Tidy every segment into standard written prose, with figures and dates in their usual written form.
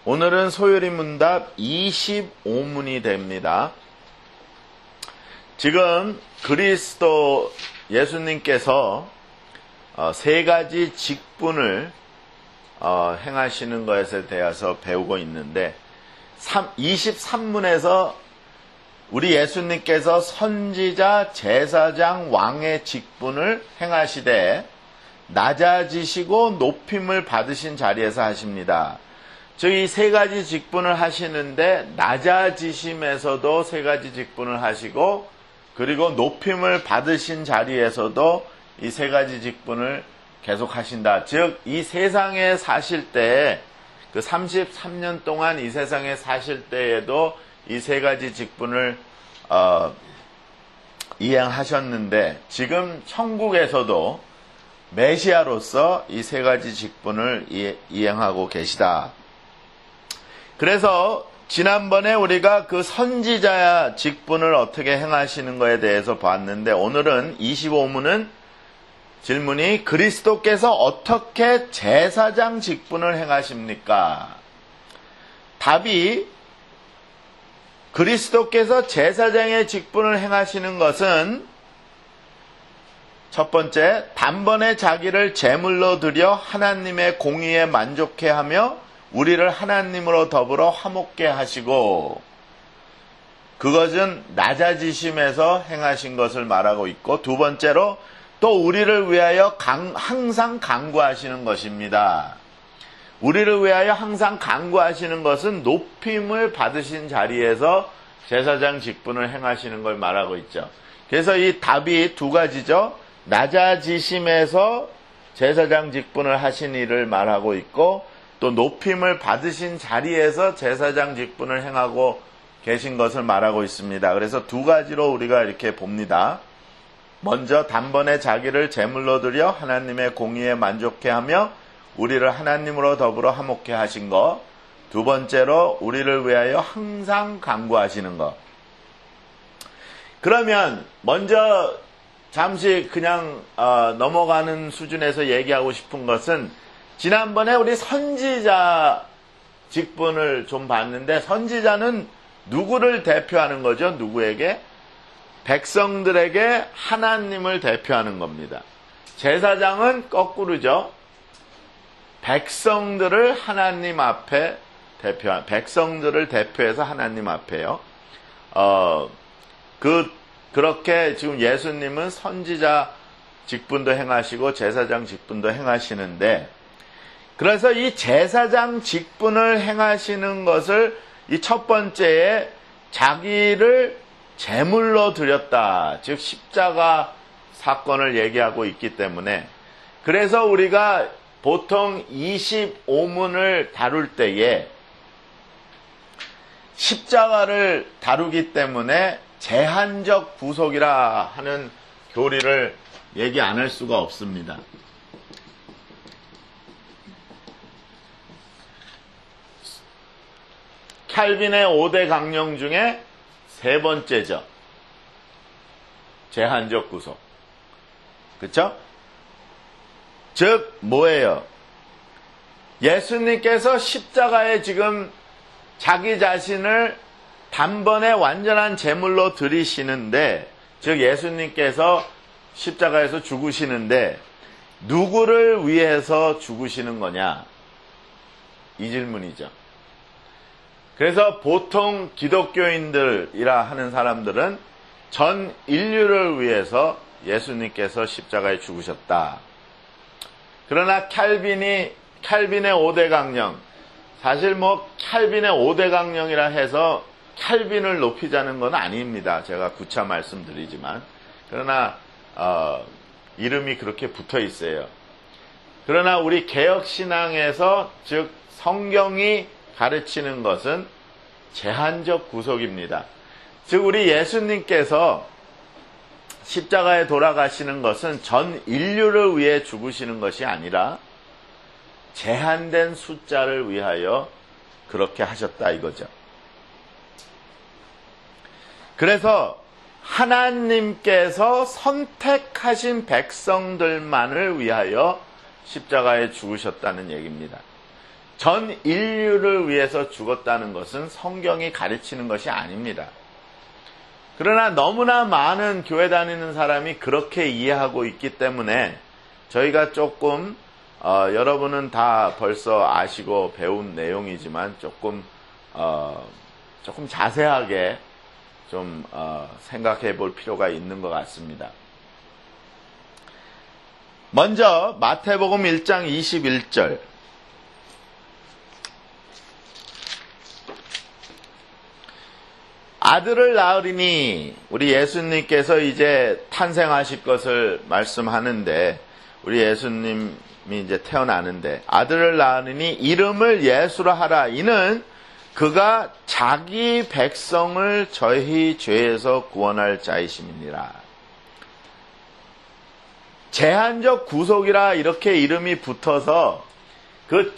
오늘은 소요리 문답 25문이 됩니다. 지금 그리스도 예수님께서 세 가지 직분을 행하시는 것에 대해서 배우고 있는데 23문에서 우리 예수님께서 선지자, 제사장, 왕의 직분을 행하시되 낮아지시고 높임을 받으신 자리에서 하십니다. 즉 이 세 가지 직분을 하시는데 낮아지심에서도 세 가지 직분을 하시고 그리고 높임을 받으신 자리에서도 이 세 가지 직분을 계속 하신다. 즉 이 세상에 사실 때 그 33년 동안 이 세상에 사실 때에도 이 세 가지 직분을 이행하셨는데 지금 천국에서도 메시아로서 이 세 가지 직분을 이행하고 계시다. 그래서 지난번에 우리가 그 선지자 직분을 어떻게 행하시는 것에 대해서 봤는데 오늘은 25문은 질문이 그리스도께서 어떻게 제사장 직분을 행하십니까? 답이 그리스도께서 제사장의 직분을 행하시는 것은 첫 번째, 단번에 자기를 제물로 드려 하나님의 공의에 만족해 하며 우리를 하나님으로 더불어 화목게 하시고 그것은 낮아지심에서 행하신 것을 말하고 있고 두 번째로 또 우리를 위하여 항상 간구하시는 것입니다. 우리를 위하여 항상 간구하시는 것은 높임을 받으신 자리에서 제사장 직분을 행하시는 걸 말하고 있죠. 그래서 이 답이 두 가지죠. 낮아지심에서 제사장 직분을 하신 일을 말하고 있고 또 높임을 받으신 자리에서 제사장 직분을 행하고 계신 것을 말하고 있습니다. 그래서 두 가지로 우리가 이렇게 봅니다. 먼저 단번에 자기를 제물로 드려 하나님의 공의에 만족해 하며 우리를 하나님으로 더불어 화목해 하신 것. 두 번째로 우리를 위하여 항상 간구하시는 것. 그러면 먼저 잠시 그냥 넘어가는 수준에서 얘기하고 싶은 것은 지난번에 우리 선지자 직분을 좀 봤는데 선지자는 누구를 대표하는 거죠? 누구에게? 백성들에게 하나님을 대표하는 겁니다. 제사장은 거꾸로죠. 백성들을 하나님 앞에 백성들을 대표해서 하나님 앞에요. 그렇게 지금 예수님은 선지자 직분도 행하시고 제사장 직분도 행하시는데 그래서 이 제사장 직분을 행하시는 것을 이 첫 번째에 자기를 제물로 드렸다. 즉 십자가 사건을 얘기하고 있기 때문에 그래서 우리가 보통 25문을 다룰 때에 십자가를 다루기 때문에 제한적 구속이라 하는 교리를 얘기 안 할 수가 없습니다. 칼빈의 5대 강령 중에 세 번째죠. 제한적 구속. 그쵸? 즉 뭐예요? 예수님께서 십자가에 지금 자기 자신을 단번에 완전한 제물로 드리시는데 즉 예수님께서 십자가에서 죽으시는데 누구를 위해서 죽으시는 거냐? 이 질문이죠. 그래서 보통 기독교인들이라 하는 사람들은 전 인류를 위해서 예수님께서 십자가에 죽으셨다. 그러나 칼빈의 5대 강령, 사실 칼빈의 5대 강령이라 해서 칼빈을 높이자는 건 아닙니다. 제가 구차 말씀드리지만. 그러나 이름이 그렇게 붙어 있어요. 그러나 우리 개혁신앙에서 즉 성경이 가르치는 것은 제한적 구속입니다. 즉 우리 예수님께서 십자가에 돌아가시는 것은 전 인류를 위해 죽으시는 것이 아니라 제한된 숫자를 위하여 그렇게 하셨다 이거죠. 그래서 하나님께서 선택하신 백성들만을 위하여 십자가에 죽으셨다는 얘기입니다. 전 인류를 위해서 죽었다는 것은 성경이 가르치는 것이 아닙니다. 그러나 너무나 많은 교회 다니는 사람이 그렇게 이해하고 있기 때문에 저희가 조금 여러분은 다 벌써 아시고 배운 내용이지만 조금 자세하게 좀 생각해 볼 필요가 있는 것 같습니다. 먼저 마태복음 1장 21절. 아들을 낳으리니, 우리 예수님께서 이제 탄생하실 것을 말씀하는데, 우리 예수님이 이제 태어나는데, 아들을 낳으리니 이름을 예수라 하라. 이는 그가 자기 백성을 저희 죄에서 구원할 자이심이니라. 제한적 구속이라 이렇게 이름이 붙어서 그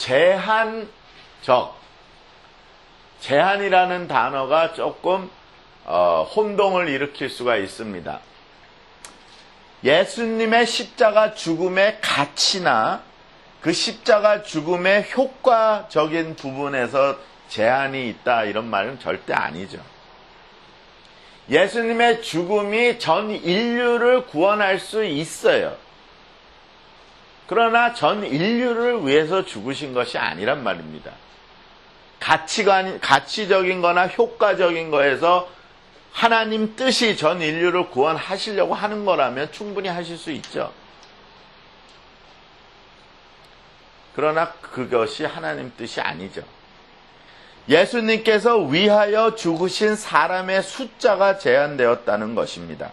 제한이라는 단어가 조금 혼동을 일으킬 수가 있습니다. 예수님의 십자가 죽음의 가치나 그 십자가 죽음의 효과적인 부분에서 제한이 있다 이런 말은 절대 아니죠. 예수님의 죽음이 전 인류를 구원할 수 있어요. 그러나 전 인류를 위해서 죽으신 것이 아니란 말입니다. 가치적인 거나 효과적인 거에서 하나님 뜻이 전 인류를 구원하시려고 하는 거라면 충분히 하실 수 있죠. 그러나 그것이 하나님 뜻이 아니죠. 예수님께서 위하여 죽으신 사람의 숫자가 제한되었다는 것입니다.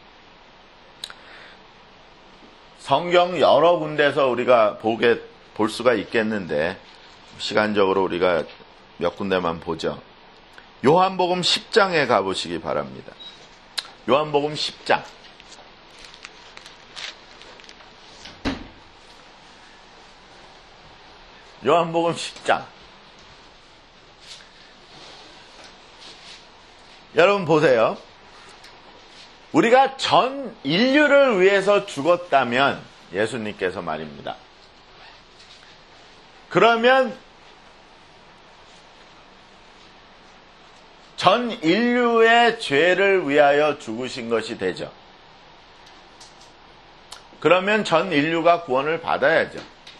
성경 여러 군데서 우리가 볼 수가 있겠는데 시간적으로 우리가 몇 군데만 보죠. 요한복음 10장에 가보시기 바랍니다. 요한복음 10장. 요한복음 10장. 여러분 보세요. 우리가 전 인류를 위해서 죽었다면, 예수님께서 말입니다. 그러면 전 인류의 죄를 위하여 죽으신 것이 되죠. 그러면 전 인류가 구원을 받아야죠.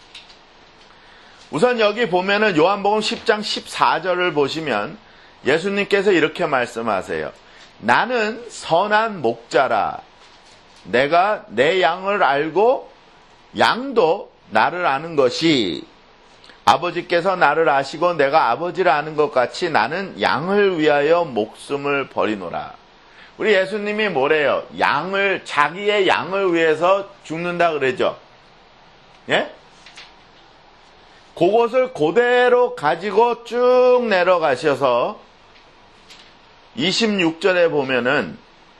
우선 여기 보면은 요한복음 10장 14절을 보시면 예수님께서 이렇게 말씀하세요. 나는 선한 목자라. 내가 내 양을 알고 양도 나를 아는 것이 아버지께서 나를 아시고 내가 아버지를 아는 것 같이 나는 양을 위하여 목숨을 버리노라. 우리 예수님이 뭐래요? 자기의 양을 위해서 죽는다 그러죠. 예? 그것을 그대로 가지고 쭉 내려가셔서 26절에 보면은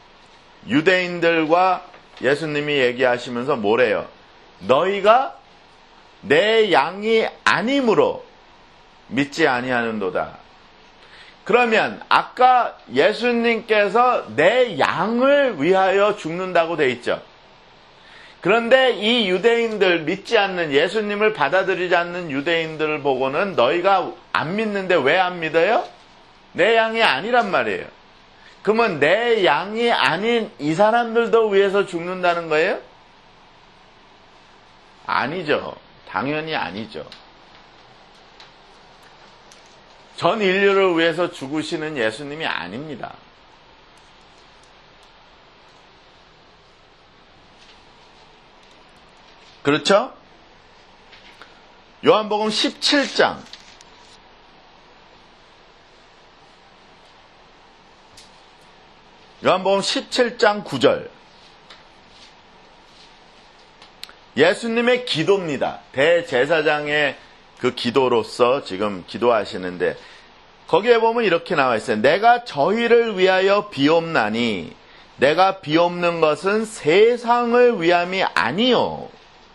유대인들과 예수님이 얘기하시면서 뭐래요? 너희가 내 양이 아님으로 믿지 아니하는도다. 그러면 아까 예수님께서 내 양을 위하여 죽는다고 돼 있죠. 그런데 이 유대인들, 믿지 않는, 예수님을 받아들이지 않는 유대인들을 보고는 너희가 안 믿는데 왜 안 믿어요? 내 양이 아니란 말이에요. 그러면 내 양이 아닌 이 사람들도 위해서 죽는다는 거예요? 아니죠. 당연히 아니죠. 전 인류를 위해서 죽으시는 예수님이 아닙니다. 그렇죠? 요한복음 17장. 요한복음 17장 9절. 예수님의 기도입니다. 대제사장의 그 기도로서 지금 기도하시는데 거기에 보면 이렇게 나와 있어요. 내가 저희를 위하여 비옵나니 내가 비옵는 것은 세상을 위함이 아니요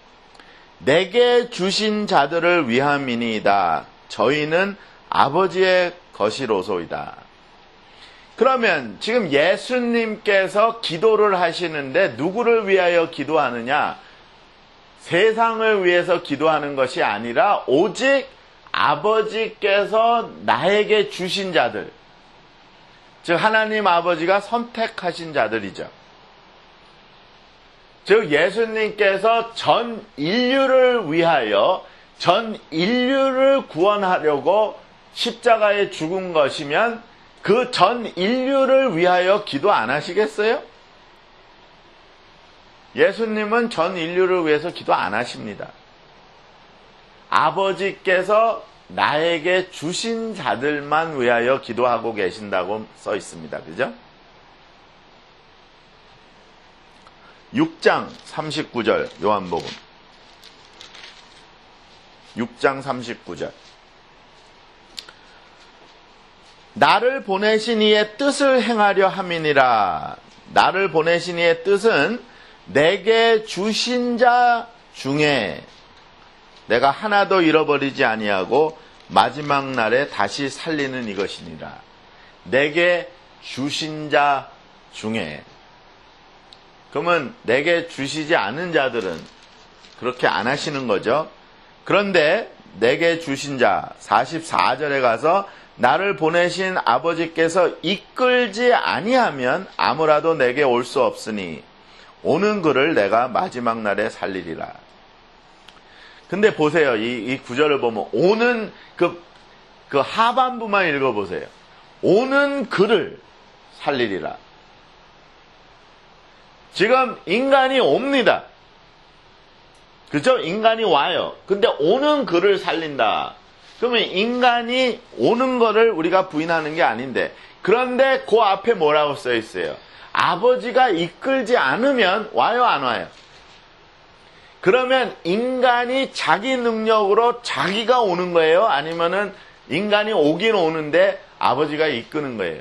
내게 주신 자들을 위함이니이다. 저희는 아버지의 것이로소이다. 그러면 지금 예수님께서 기도를 하시는데 누구를 위하여 기도하느냐? 세상을 위해서 기도하는 것이 아니라 오직 아버지께서 나에게 주신 자들, 즉 하나님 아버지가 선택하신 자들이죠. 즉 예수님께서 전 인류를 위하여 전 인류를 구원하려고 십자가에 죽은 것이면 그 전 인류를 위하여 기도 안 하시겠어요? 예수님은 전 인류를 위해서 기도 안 하십니다. 아버지께서 나에게 주신 자들만 위하여 기도하고 계신다고 써 있습니다. 그죠? 6장 39절 요한복음 6장 39절 나를 보내신 이의 뜻을 행하려 함이니라. 나를 보내신 이의 뜻은 내게 주신 자 중에 내가 하나도 잃어버리지 아니하고 마지막 날에 다시 살리는 이것이니라. 내게 주신 자 중에. 그러면 내게 주시지 않은 자들은 그렇게 안 하시는 거죠. 그런데 내게 주신 자 44절에 가서 나를 보내신 아버지께서 이끌지 아니하면 아무라도 내게 올 수 없으니 오는 그를 내가 마지막 날에 살리리라. 근데 보세요. 이 구절을 보면 오는 그 하반부만 읽어보세요. 오는 그를 살리리라. 지금 인간이 옵니다. 그죠? 인간이 와요. 근데 오는 그를 살린다. 그러면 인간이 오는 거를 우리가 부인하는 게 아닌데, 그런데 그 앞에 뭐라고 써 있어요? 아버지가 이끌지 않으면 와요, 안 와요? 그러면 인간이 자기 능력으로 자기가 오는 거예요? 아니면은 인간이 오긴 오는데 아버지가 이끄는 거예요?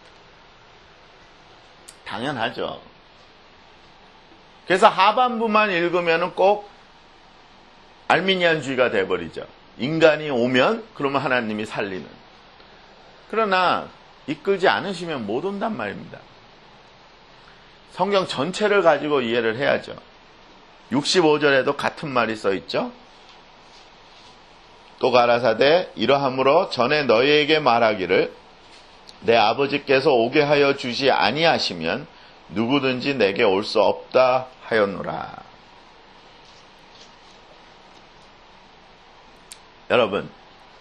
당연하죠. 그래서 하반부만 읽으면 꼭 알미니안주의가 돼버리죠. 인간이 오면 그러면 하나님이 살리는. 그러나 이끌지 않으시면 못 온단 말입니다. 성경 전체를 가지고 이해를 해야죠. 65절에도 같은 말이 써 있죠. 또 가라사대 이러함으로 전에 너희에게 말하기를 내 아버지께서 오게 하여 주시 아니하시면 누구든지 내게 올 수 없다 하였노라. 여러분,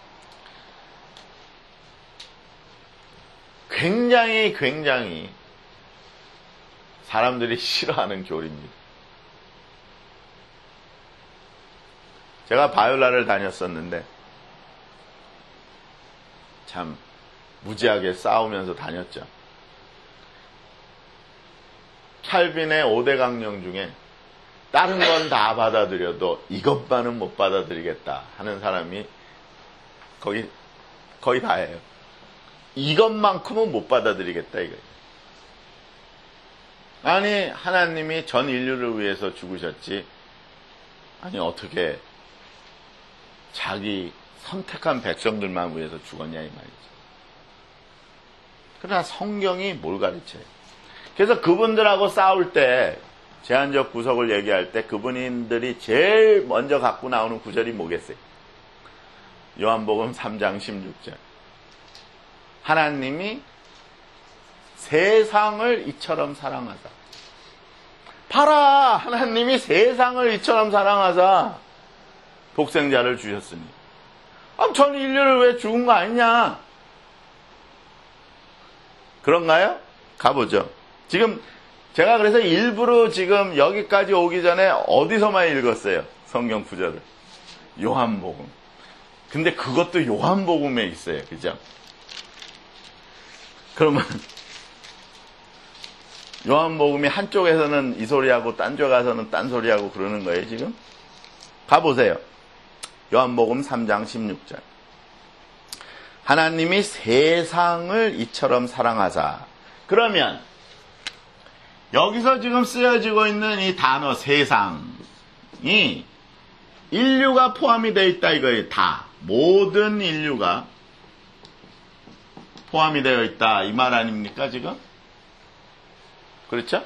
굉장히 사람들이 싫어하는 교리입니다. 제가 바이올라를 다녔었는데 참 무지하게 싸우면서 다녔죠. 칼빈의 5대 강령 중에 다른 건 다 받아들여도 이것만은 못 받아들이겠다 하는 사람이 거의 다예요. 이것만큼은 못 받아들이겠다 이거예요. 아니 하나님이 전 인류를 위해서 죽으셨지 아니 어떻게 자기 선택한 백성들만 위해서 죽었냐 이 말이죠. 그러나 성경이 뭘 가르쳐요? 그래서 그분들하고 싸울 때 제한적 구속을 얘기할 때 그분들이 제일 먼저 갖고 나오는 구절이 뭐겠어요? 요한복음 3장 16절. 하나님이 세상을 이처럼 사랑하사. 봐라! 하나님이 세상을 이처럼 사랑하사 독생자를 주셨으니. 전 인류를 왜 죽은 거 아니냐? 그런가요? 가보죠. 지금 제가 그래서 일부러 지금 여기까지 오기 전에 어디서만 읽었어요? 성경 구절을. 요한복음. 근데 그것도 요한복음에 있어요. 그죠? 그러면 요한복음이 한쪽에서는 이 소리하고 딴 쪽 가서는 딴 소리하고 그러는 거예요, 지금? 가보세요. 요한복음 3장 16절. 하나님이 세상을 이처럼 사랑하사. 그러면 여기서 지금 쓰여지고 있는 이 단어 세상이 인류가 포함이 되어 있다 이거예요. 다. 모든 인류가 포함이 되어 있다. 이 말 아닙니까 지금? 그렇죠?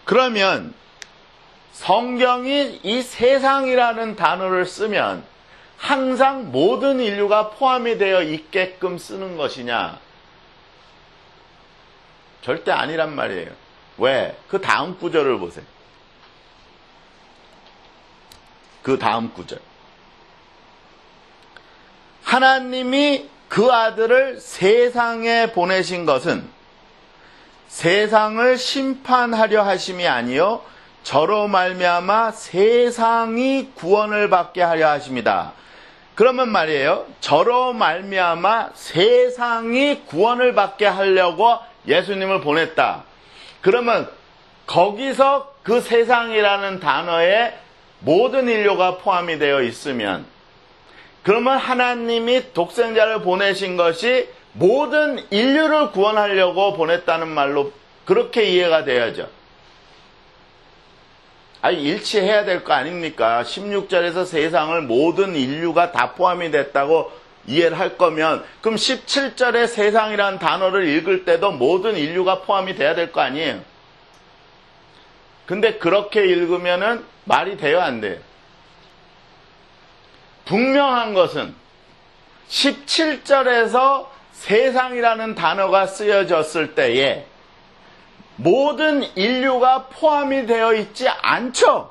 그러면 성경이 이 세상이라는 단어를 쓰면 항상 모든 인류가 포함이 되어 있게끔 쓰는 것이냐? 절대 아니란 말이에요. 왜? 그 다음 구절을 보세요. 그 다음 구절. 하나님이 그 아들을 세상에 보내신 것은 세상을 심판하려 하심이 아니요 저로 말미암아 세상이 구원을 받게 하려 하심이다. 그러면 말이에요. 저로 말미암아 세상이 구원을 받게 하려고 예수님을 보냈다. 그러면 거기서 그 세상이라는 단어에 모든 인류가 포함이 되어 있으면 그러면 하나님이 독생자를 보내신 것이 모든 인류를 구원하려고 보냈다는 말로 그렇게 이해가 돼야죠. 아니, 일치해야 될 거 아닙니까? 16절에서 세상을 모든 인류가 다 포함이 됐다고 이해를 할 거면 그럼 17절에 세상이라는 단어를 읽을 때도 모든 인류가 포함이 돼야 될 거 아니에요? 근데 그렇게 읽으면은 말이 돼요, 안 돼요? 분명한 것은 17절에서 세상이라는 단어가 쓰여졌을 때에 모든 인류가 포함이 되어 있지 않죠.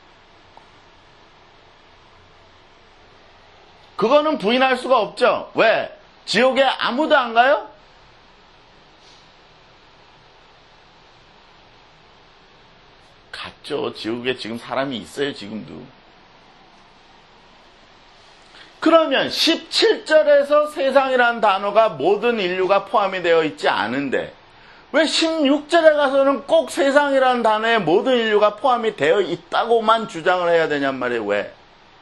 그거는 부인할 수가 없죠. 왜? 지옥에 아무도 안 가요? 갔죠. 지옥에 지금 사람이 있어요, 지금도. 그러면 17절에서 세상이라는 단어가 모든 인류가 포함이 되어 있지 않은데 왜 16절에 가서는 꼭 세상이라는 단어에 모든 인류가 포함이 되어 있다고만 주장을 해야 되냔 말이에요. 왜?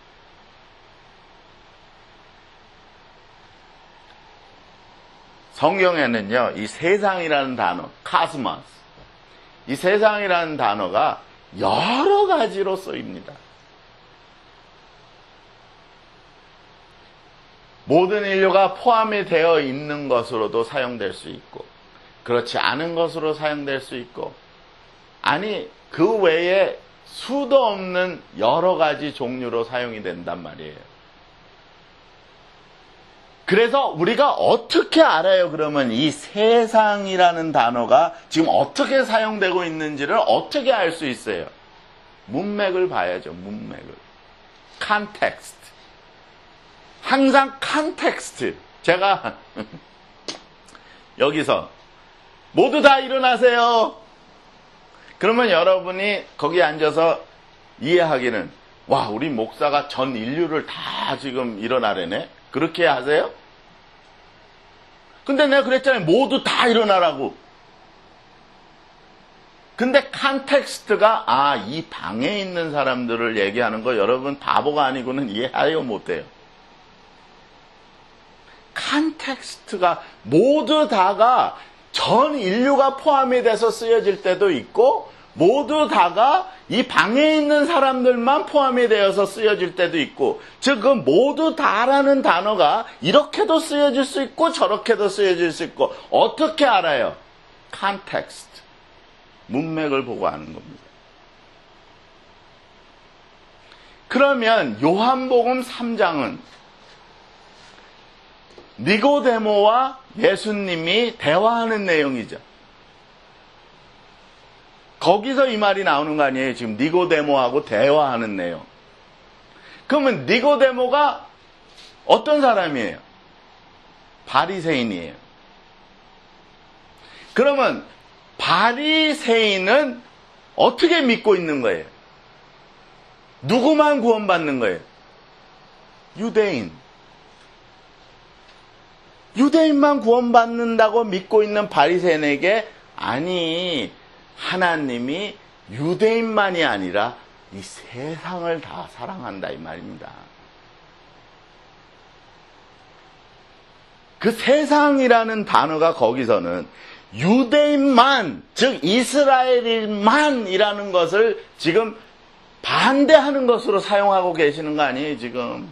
성경에는요, 이 세상이라는 단어, 카스마스, 이 세상이라는 단어가 여러 가지로 쓰입니다. 모든 인류가 포함이 되어 있는 것으로도 사용될 수 있고 그렇지 않은 것으로 사용될 수 있고 아니 그 외에 수도 없는 여러 가지 종류로 사용이 된단 말이에요. 그래서 우리가 어떻게 알아요? 그러면 이 세상이라는 단어가 지금 어떻게 사용되고 있는지를 어떻게 알 수 있어요? 문맥을 봐야죠. 문맥을. 컨텍스트. 항상 컨텍스트. 제가 여기서 모두 다 일어나세요. 그러면 여러분이 거기 앉아서 이해하기는 와, 우리 목사가 전 인류를 다 지금 일어나래네. 그렇게 하세요? 근데 내가 그랬잖아요. 모두 다 일어나라고. 근데 컨텍스트가 이 방에 있는 사람들을 얘기하는 거 여러분 바보가 아니고는 이해해요 못해요. 컨텍스트가 모두 다가 전 인류가 포함이 돼서 쓰여질 때도 있고 모두 다가 이 방에 있는 사람들만 포함이 되어서 쓰여질 때도 있고 즉 그 모두 다라는 단어가 이렇게도 쓰여질 수 있고 저렇게도 쓰여질 수 있고 어떻게 알아요? 컨텍스트. 문맥을 보고 아는 겁니다. 그러면 요한복음 3장은 니고데모와 예수님이 대화하는 내용이죠. 거기서 이 말이 나오는 거 아니에요? 지금 니고데모하고 대화하는 내용. 그러면 니고데모가 어떤 사람이에요? 바리새인이에요. 그러면 바리새인은 어떻게 믿고 있는 거예요? 누구만 구원받는 거예요? 유대인. 유대인만 구원받는다고 믿고 있는 바리새인에게 아니 하나님이 유대인만이 아니라 이 세상을 다 사랑한다 이 말입니다. 그 세상이라는 단어가 거기서는 유대인만, 즉 이스라엘인만이라는 것을 지금 반대하는 것으로 사용하고 계시는 거 아니에요, 지금.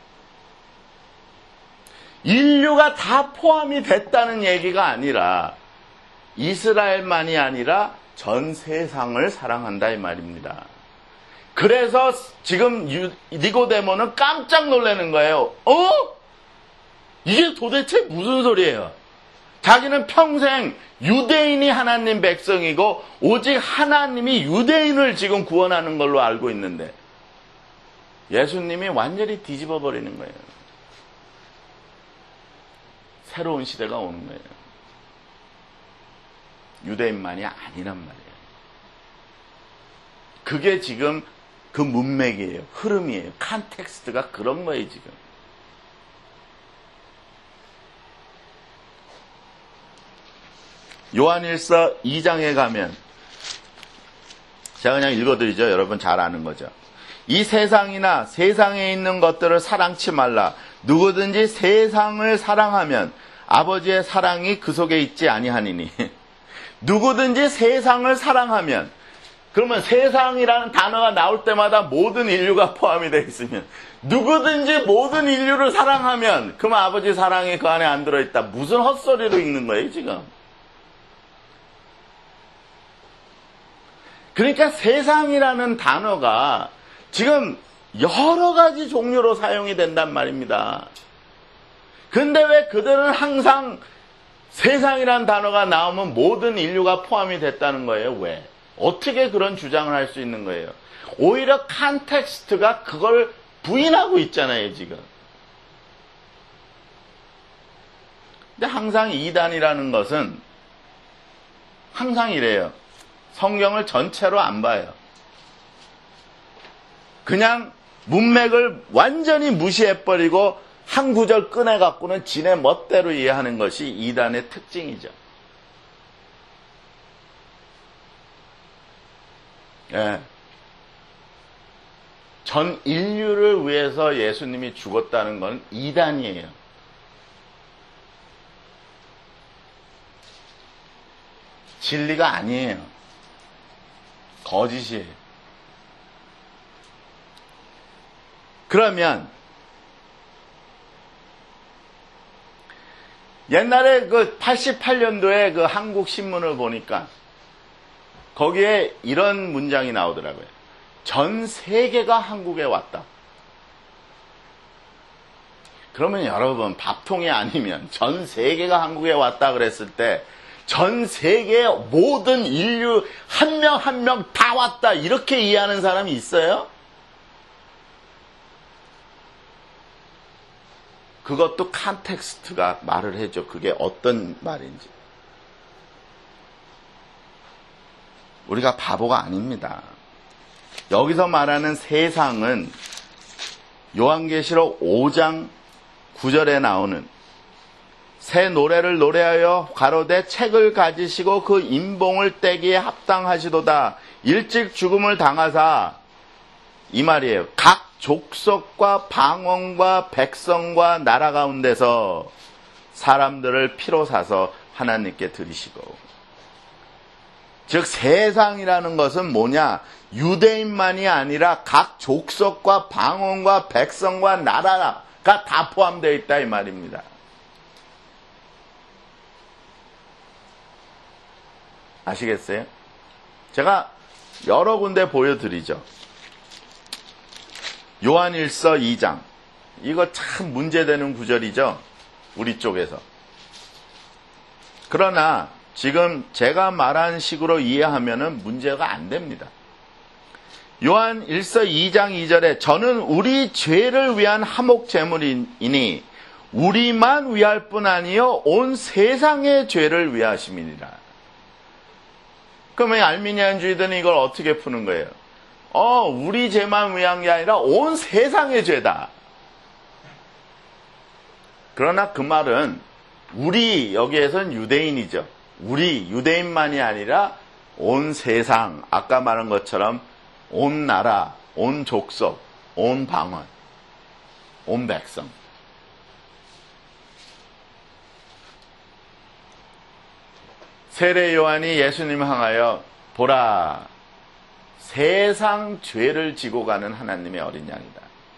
인류가 다 포함이 됐다는 얘기가 아니라 이스라엘만이 아니라 전 세상을 사랑한다 이 말입니다. 그래서 지금 니고데모는 깜짝 놀라는 거예요. 이게 도대체 무슨 소리예요? 자기는 평생 유대인이 하나님 백성이고 오직 하나님이 유대인을 지금 구원하는 걸로 알고 있는데 예수님이 완전히 뒤집어 버리는 거예요. 새로운 시대가 오는 거예요. 유대인만이 아니란 말이에요. 그게 지금 그 문맥이에요. 흐름이에요. 컨텍스트가 그런 거예요, 지금. 요한일서 2장에 가면 제가 그냥 읽어드리죠. 여러분 잘 아는 거죠. 이 세상이나 세상에 있는 것들을 사랑치 말라. 누구든지 세상을 사랑하면 아버지의 사랑이 그 속에 있지 아니하니니. 누구든지 세상을 사랑하면, 그러면 세상이라는 단어가 나올 때마다 모든 인류가 포함이 되어 있으면, 누구든지 모든 인류를 사랑하면 그럼 아버지 사랑이 그 안에 안 들어있다. 무슨 헛소리로 읽는 거예요 지금? 그러니까 세상이라는 단어가 지금 여러 가지 종류로 사용이 된단 말입니다. 근데 왜 그들은 항상 세상이라는 단어가 나오면 모든 인류가 포함이 됐다는 거예요? 왜? 어떻게 그런 주장을 할 수 있는 거예요? 오히려 컨텍스트가 그걸 부인하고 있잖아요, 지금. 근데 항상 이단이라는 것은 항상 이래요. 성경을 전체로 안 봐요. 그냥 문맥을 완전히 무시해버리고 한 구절 꺼내갖고는 지네 멋대로 이해하는 것이 이단의 특징이죠. 예. 전 인류를 위해서 예수님이 죽었다는 건 이단이에요. 진리가 아니에요. 거짓이에요. 그러면 옛날에 그 88년도에 그 한국 신문을 보니까 거기에 이런 문장이 나오더라고요. 전 세계가 한국에 왔다. 그러면 여러분, 밥통이 아니면 전 세계가 한국에 왔다 그랬을 때 전 세계의 모든 인류 한 명 한 명 다 왔다 이렇게 이해하는 사람이 있어요? 그것도 컨텍스트가 말을 해줘. 그게 어떤 말인지. 우리가 바보가 아닙니다. 여기서 말하는 세상은 요한계시록 5장 9절에 나오는 새 노래를 노래하여 가로되 책을 가지시고 그 임봉을 떼기에 합당하시도다. 일찍 죽음을 당하사, 이 말이에요. 각 족속과 방언과 백성과 나라 가운데서 사람들을 피로 사서 하나님께 드리시고. 즉 세상이라는 것은 뭐냐? 유대인만이 아니라 각 족속과 방언과 백성과 나라가 다 포함되어 있다 이 말입니다. 아시겠어요? 제가 여러 군데 보여드리죠. 요한일서 2장. 이거 참 문제되는 구절이죠. 우리 쪽에서. 그러나 지금 제가 말한 식으로 이해하면 문제가 안 됩니다. 요한일서 2장 2절에 저는 우리 죄를 위한 화목 제물이니 우리만 위할 뿐 아니요 온 세상의 죄를 위하심이니라. 그러면 알미니안주의들은 이걸 어떻게 푸는 거예요? 우리 죄만 위한 게 아니라 온 세상의 죄다. 그러나 그 말은 우리, 여기에선 유대인이죠. 우리 유대인만이 아니라 온 세상, 아까 말한 것처럼 온 나라, 온 족속, 온 방언, 온 백성. 세례 요한이 예수님을 향하여 보라, 세상 죄를 지고 가는 하나님의 어린 양이다.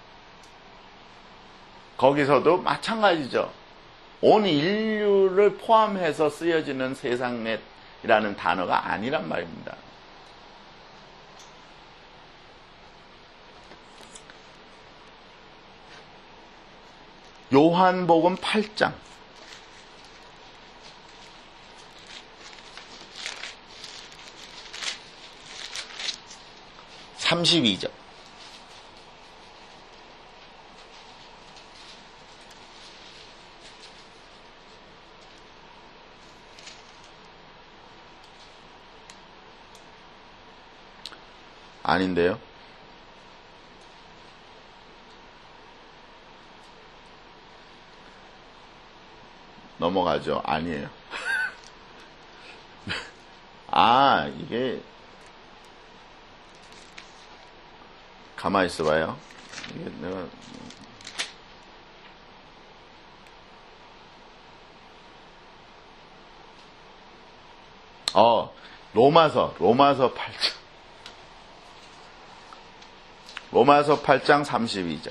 거기서도 마찬가지죠. 온 인류를 포함해서 쓰여지는 세상이라는 단어가 아니란 말입니다. 요한복음 8장 32절. 아닌데요? 넘어가죠. 아니에요. 아, 이게 가만히 있어봐요. 이게 내가 로마서 8장. 로마서 8장 32절.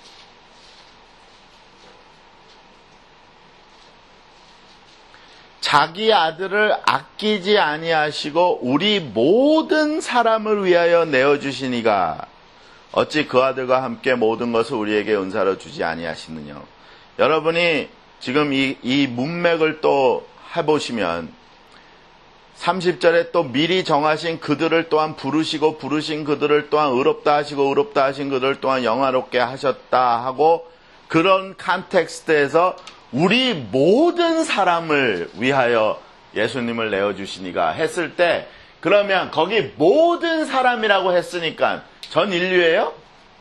자기 아들을 아끼지 아니하시고 우리 모든 사람을 위하여 내어주시니가 어찌 그 아들과 함께 모든 것을 우리에게 은사로 주지 아니하시느냐. 여러분이 지금 이 문맥을 또 해보시면 30절에 또 미리 정하신 그들을 또한 부르시고 부르신 그들을 또한 의롭다 하시고 의롭다 하신 그들을 또한 영화롭게 하셨다 하고, 그런 컨텍스트에서 우리 모든 사람을 위하여 예수님을 내어주시니가 했을 때, 그러면 거기 모든 사람이라고 했으니까 전 인류예요?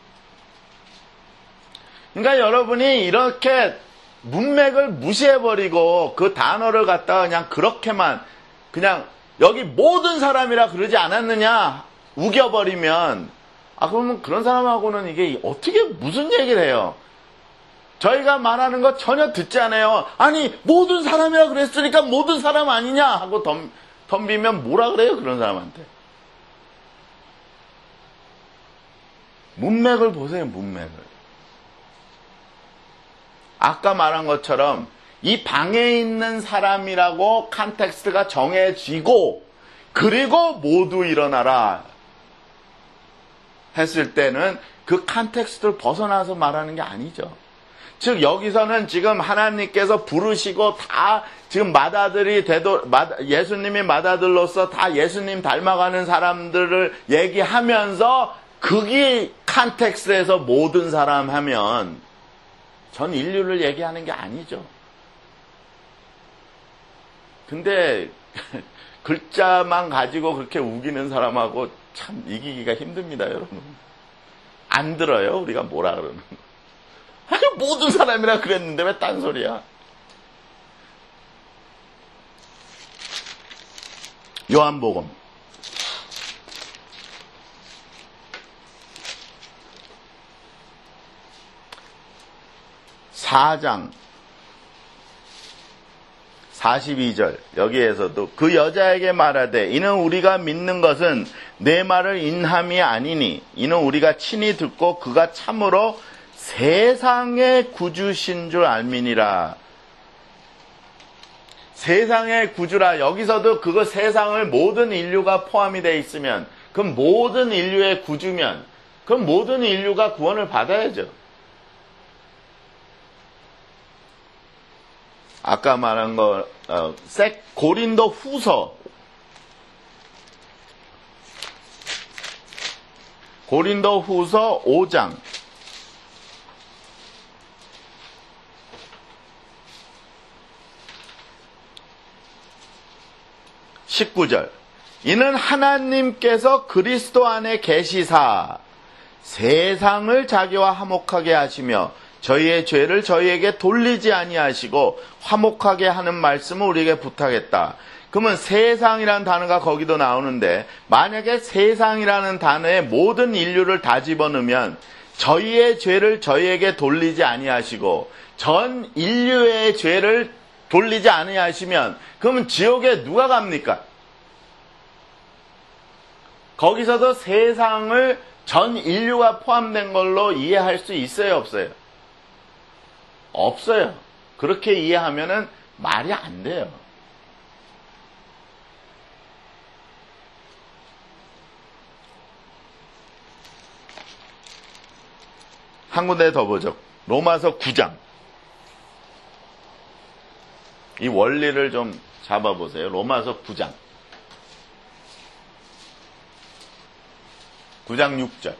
그러니까 여러분이 이렇게 문맥을 무시해버리고 그 단어를 갖다가 그냥 그렇게만 그냥 여기 모든 사람이라 그러지 않았느냐 우겨버리면, 그러면 그런 사람하고는 이게 어떻게 무슨 얘기를 해요? 저희가 말하는 거 전혀 듣지 않아요. 아니 모든 사람이라 그랬으니까 모든 사람 아니냐 하고 덤비면 뭐라 그래요 그런 사람한테? 문맥을 보세요. 문맥을. 아까 말한 것처럼 이 방에 있는 사람이라고 컨텍스트가 정해지고 그리고 모두 일어나라 했을 때는 그 컨텍스트를 벗어나서 말하는 게 아니죠. 즉 여기서는 지금 하나님께서 부르시고 다 지금 예수님이 맏아들로서 다 예수님 닮아가는 사람들을 얘기하면서 그게 컨텍스트에서 모든 사람 하면 전 인류를 얘기하는 게 아니죠. 근데 글자만 가지고 그렇게 우기는 사람하고 참 이기기가 힘듭니다, 여러분. 안 들어요, 우리가 뭐라 그러는. 아니 모든 사람이라 그랬는데 왜 딴소리야? 요한복음 4장 42절 여기에서도 그 여자에게 말하되 이는 우리가 믿는 것은 내 말을 인함이 아니니 이는 우리가 친히 듣고 그가 참으로 세상의 구주신 줄 알미니라. 세상의 구주라. 여기서도 그거 세상을 모든 인류가 포함이 되어 있으면 그럼 모든 인류의 구주면 그럼 모든 인류가 구원을 받아야죠. 아까 말한 거 고린도 후서 5장 19절 이는 하나님께서 그리스도 안에 계시사 세상을 자기와 화목하게 하시며 저희의 죄를 저희에게 돌리지 아니하시고 화목하게 하는 말씀을 우리에게 부탁했다. 그러면 세상이라는 단어가 거기도 나오는데 만약에 세상이라는 단어에 모든 인류를 다 집어넣으면 저희의 죄를 저희에게 돌리지 아니하시고 전 인류의 죄를 돌리지 아니하시면 그러면 지옥에 누가 갑니까? 거기서도 세상을 전 인류가 포함된 걸로 이해할 수 있어요, 없어요? 없어요. 그렇게 이해하면은 말이 안 돼요. 한 군데 더 보죠. 로마서 9장 이 원리를 좀 잡아보세요. 로마서 9장. 9장 6절.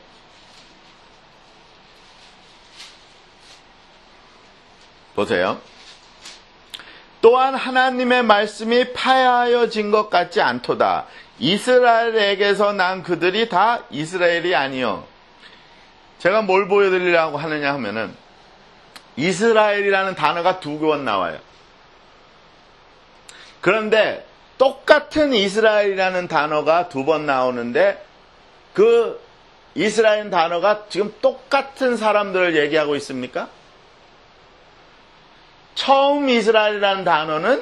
보세요. 또한 하나님의 말씀이 파하여진 것 같지 않도다. 이스라엘에게서 난 그들이 다 이스라엘이 아니요. 제가 뭘 보여드리려고 하느냐 하면은 이스라엘이라는 단어가 2번 나와요. 그런데 똑같은 이스라엘이라는 단어가 2번 나오는데 그 이스라엘 단어가 지금 똑같은 사람들을 얘기하고 있습니까? 처음 이스라엘이라는 단어는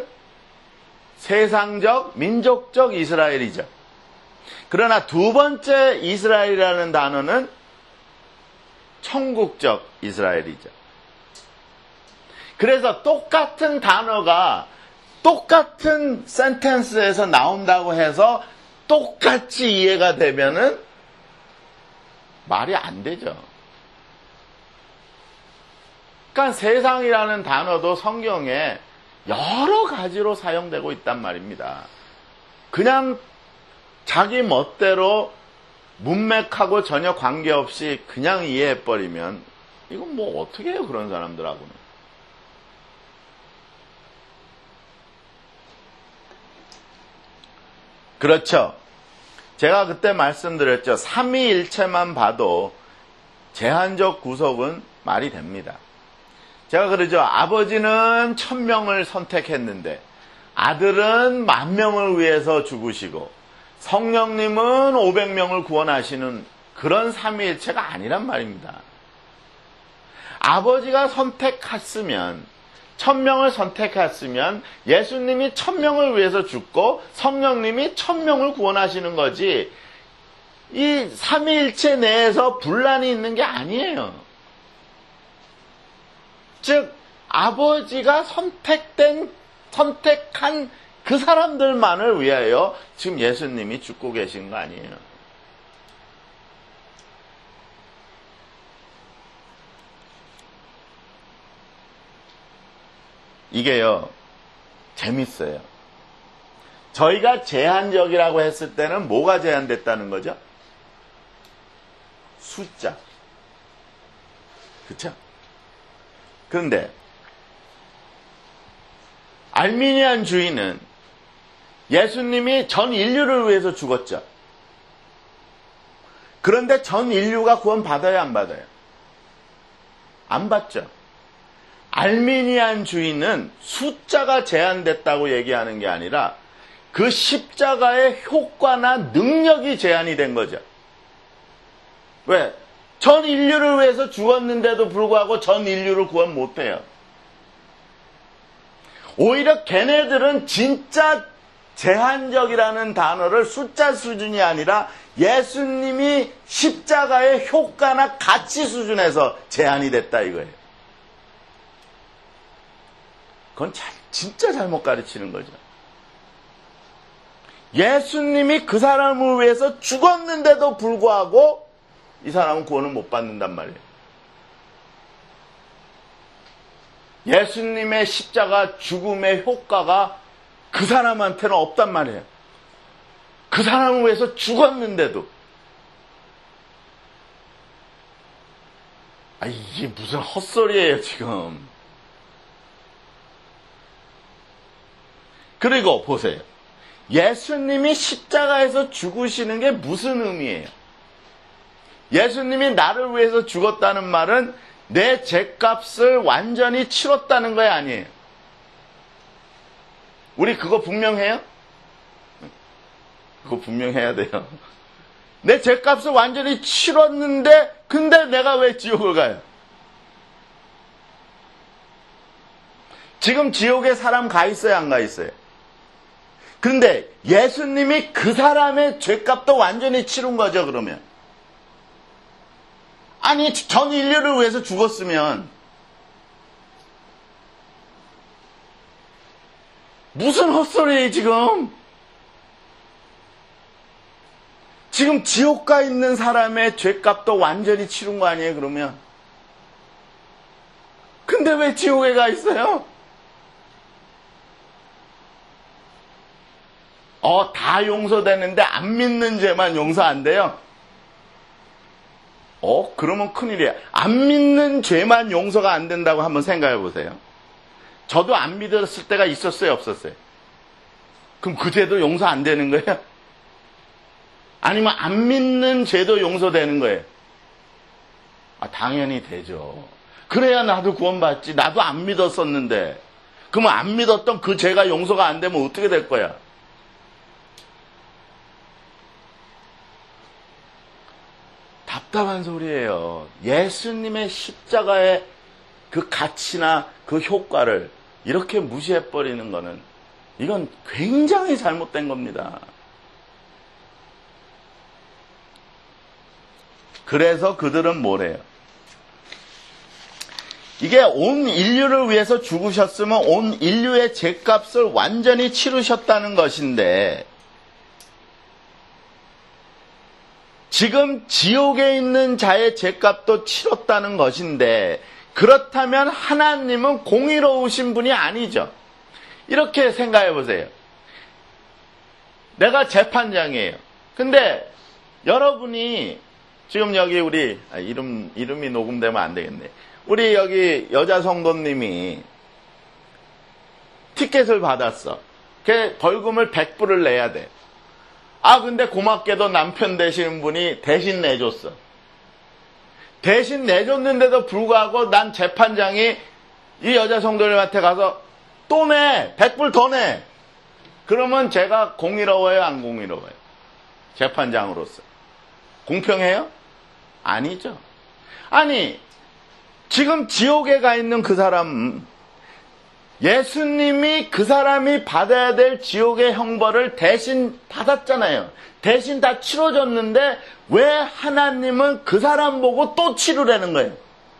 세상적, 민족적 이스라엘이죠. 그러나 2번째 이스라엘이라는 단어는 천국적 이스라엘이죠. 그래서 똑같은 단어가 똑같은 센텐스에서 나온다고 해서 똑같이 이해가 되면은 말이 안 되죠. 그러니까 세상이라는 단어도 성경에 여러 가지로 사용되고 있단 말입니다. 그냥 자기 멋대로 문맥하고 전혀 관계없이 그냥 이해해버리면 이건 뭐 어떻게 해요, 그런 사람들하고는. 그렇죠. 제가 그때 말씀드렸죠. 삼위일체만 봐도 제한적 구속은 말이 됩니다. 제가 그러죠. 아버지는 1000명을 선택했는데 아들은 10,000명을 위해서 죽으시고 성령님은 500명을 구원하시는 그런 삼위일체가 아니란 말입니다. 아버지가 선택했으면 1000명을 선택했으면 예수님이 1000명을 위해서 죽고 성령님이 1000명을 구원하시는 거지 이 삼위일체 내에서 분란이 있는 게 아니에요. 즉 아버지가 선택한 그 사람들만을 위하여 지금 예수님이 죽고 계신 거 아니에요. 이게요, 재밌어요. 저희가 제한적이라고 했을 때는 뭐가 제한됐다는 거죠? 숫자. 그쵸? 그런데 알미니안 주의는 예수님이 전 인류를 위해서 죽었죠. 그런데 전 인류가 구원 받아요, 안 받아요? 안 받죠. 알미니안 주의는 숫자가 제한됐다고 얘기하는 게 아니라 그 십자가의 효과나 능력이 제한이 된 거죠. 왜? 전 인류를 위해서 죽었는데도 불구하고 전 인류를 구원 못해요. 오히려 걔네들은 진짜 제한적이라는 단어를 숫자 수준이 아니라 예수님이 십자가의 효과나 가치 수준에서 제한이 됐다 이거예요. 그건 진짜 잘못 가르치는 거죠. 예수님이 그 사람을 위해서 죽었는데도 불구하고 이 사람은 구원을 못 받는단 말이에요. 예수님의 십자가 죽음의 효과가 그 사람한테는 없단 말이에요. 그 사람을 위해서 죽었는데도. 이게 무슨 헛소리예요, 지금. 그리고 보세요. 예수님이 십자가에서 죽으시는 게 무슨 의미예요? 예수님이 나를 위해서 죽었다는 말은 내 죄값을 완전히 치렀다는 거 아니에요. 우리 그거 분명해요? 그거 분명해야 돼요. 내 죄값을 완전히 치렀는데 근데 내가 왜 지옥을 가요? 지금 지옥에 사람 가 있어요, 안 가 있어요? 그런데 예수님이 그 사람의 죄값도 완전히 치른 거죠, 그러면. 아니, 전 인류를 위해서 죽었으면 무슨 헛소리예요, 지금. 지금 지옥 가 있는 사람의 죄값도 완전히 치른 거 아니에요, 그러면. 근데 왜 지옥에 가 있어요? 다 용서되는데 안 믿는 죄만 용서 안 돼요? 그러면 큰일이야. 안 믿는 죄만 용서가 안 된다고 한번 생각해 보세요. 저도 안 믿었을 때가 있었어요, 없었어요? 그럼 그 죄도 용서 안 되는 거예요? 아니면 안 믿는 죄도 용서되는 거예요? 당연히 되죠. 그래야 나도 구원받지. 나도 안 믿었었는데. 그러면 안 믿었던 그 죄가 용서가 안 되면 어떻게 될 거야? 답답한 소리예요. 예수님의 십자가의 그 가치나 그 효과를 이렇게 무시해버리는 거는 이건 굉장히 잘못된 겁니다. 그래서 그들은 뭐래요? 이게 온 인류를 위해서 죽으셨으면 온 인류의 죄값을 완전히 치르셨다는 것인데 지금 지옥에 있는 자의 죄값도 치렀다는 것인데 그렇다면 하나님은 공의로우신 분이 아니죠. 이렇게 생각해 보세요. 내가 재판장이에요. 근데 여러분이 지금 여기 우리 이름이 녹음되면 안 되겠네. 우리 여기 여자 성도님이 티켓을 받았어. 그 벌금을 100불을 내야 돼. 근데 고맙게도 남편 되시는 분이 대신 내줬어. 대신 내줬는데도 불구하고 난 재판장이 이 여자 성도님한테 가서 또 내! 100불 더 내! 그러면 제가 공의로워요, 안 공의로워요? 재판장으로서. 공평해요? 아니죠. 아니, 지금 지옥에 가 있는 그 사람, 예수님이 그 사람이 받아야 될 지옥의 형벌을 대신 받았잖아요. 대신 다 치러줬는데 왜 하나님은 그 사람 보고 또 치르라는 거예요?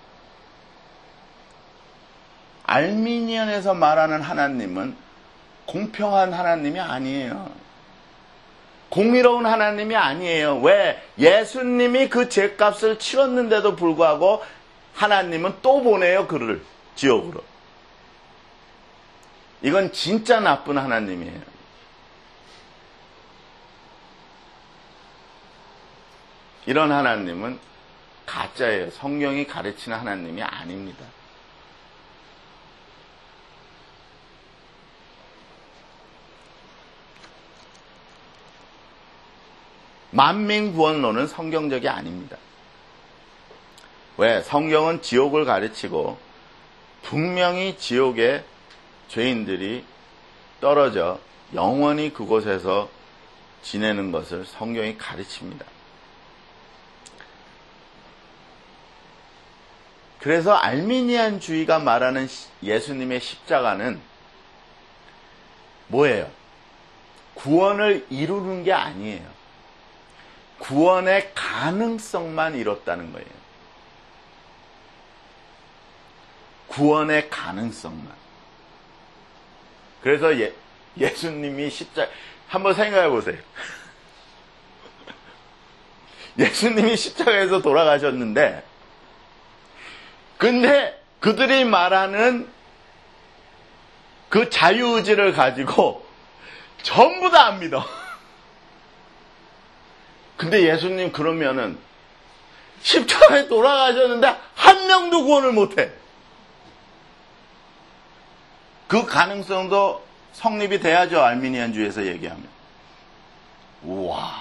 알미니언에서 말하는 하나님은 공평한 하나님이 아니에요. 공의로운 하나님이 아니에요. 왜? 예수님이 그 죄값을 치렀는데도 불구하고 하나님은 또 보내요, 그를 지옥으로. 이건 진짜 나쁜 하나님이에요. 이런 하나님은 가짜예요. 성경이 가르치는 하나님이 아닙니다. 만민구원론은 성경적이 아닙니다. 왜? 성경은 지옥을 가르치고 분명히 지옥에 죄인들이 떨어져 영원히 그곳에서 지내는 것을 성경이 가르칩니다. 그래서 알미니안주의가 말하는 예수님의 십자가는 뭐예요? 구원을 이루는 게 아니에요. 구원의 가능성만 이뤘다는 거예요. 구원의 가능성만. 그래서 예수님이 십자가, 한번 생각해 보세요. 예수님이 십자가에서 돌아가셨는데, 근데 그들이 말하는 그 자유의지를 가지고 전부 다 안 믿어. 근데 예수님 그러면은 십자가에 돌아가셨는데 한 명도 구원을 못해. 그 가능성도 성립이 돼야죠. 알미니안주의에서 얘기하면. 우와,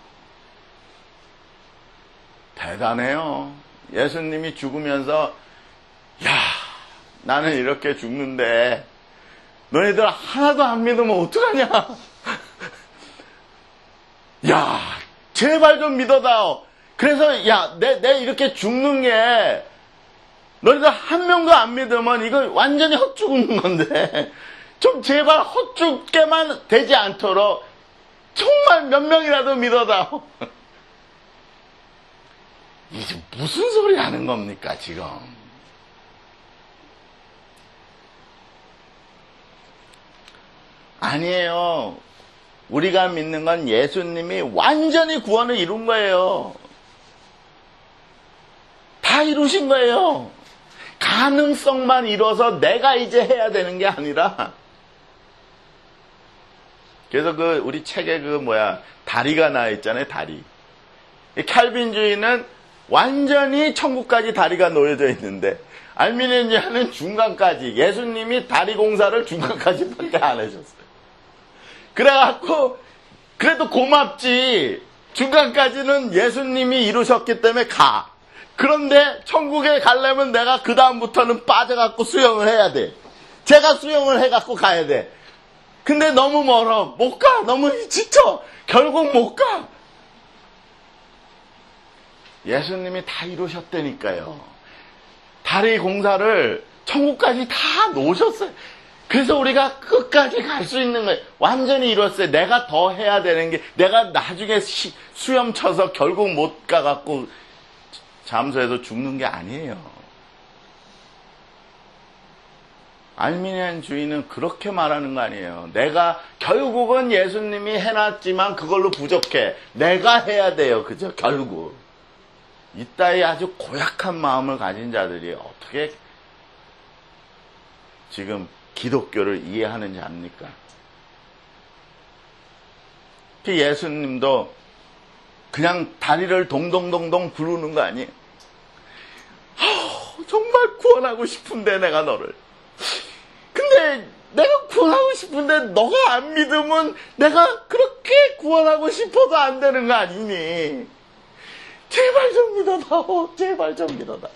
대단해요. 예수님이 죽으면서 야, 나는 이렇게 죽는데 너희들 하나도 안 믿으면 어떡하냐. 야, 제발 좀 믿어다오. 그래서 야, 내 이렇게 죽는 게 너희들 한 명도 안 믿으면 이거 완전히 헛죽는 건데 좀 제발 헛죽게만 되지 않도록 정말 몇 명이라도 믿어다오. 이게 무슨 소리 하는 겁니까 지금? 아니에요. 우리가 믿는 건 예수님이 완전히 구원을 이룬 거예요. 다 이루신 거예요. 가능성만 이뤄서 내가 이제 해야 되는 게 아니라 그래서 우리 책에 다리가 나와 있잖아요, 다리. 이 칼빈주의는 완전히 천국까지 다리가 놓여져 있는데, 알미니안주의는 중간까지, 예수님이 다리 공사를 중간까지밖에 안 하셨어요. 그래갖고, 그래도 고맙지. 중간까지는 예수님이 이루셨기 때문에 가. 그런데 천국에 가려면 내가 그 다음부터는 빠져갖고 수영을 해야 돼. 제가 수영을 해갖고 가야 돼. 근데 너무 멀어. 못 가. 너무 지쳐. 결국 못 가. 예수님이 다 이루셨다니까요. 다리 공사를 천국까지 다 놓으셨어요. 그래서 우리가 끝까지 갈 수 있는 거예요. 완전히 이뤘어요. 내가 더 해야 되는 게, 내가 나중에 수염 쳐서 결국 못 가갖고 잠수해서 죽는 게 아니에요. 알미니안주의는 그렇게 말하는 거 아니에요. 내가 결국은 예수님이 해놨지만 그걸로 부족해. 내가 해야 돼요. 그죠? 결국. 이따위 아주 고약한 마음을 가진 자들이 어떻게 지금 기독교를 이해하는지 압니까? 예수님도 그냥 다리를 동동동동 구르는 거 아니에요? 정말 구원하고 싶은데 내가 너를. 근데 내가 구원하고 싶은데 너가 안 믿으면 내가 그렇게 구원하고 싶어도 안 되는 거 아니니? 제발 좀 믿어다오. 제발 좀 믿어다.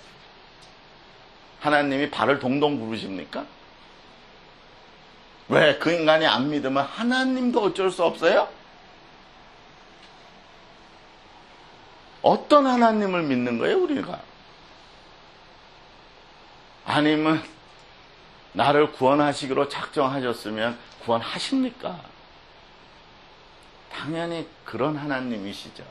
하나님이 발을 동동 구르십니까? 왜? 그 인간이 안 믿으면 하나님도 어쩔 수 없어요? 어떤 하나님을 믿는 거예요, 우리가? 아니면 나를 구원하시기로 작정하셨으면 구원하십니까? 당연히 그런 하나님이시죠.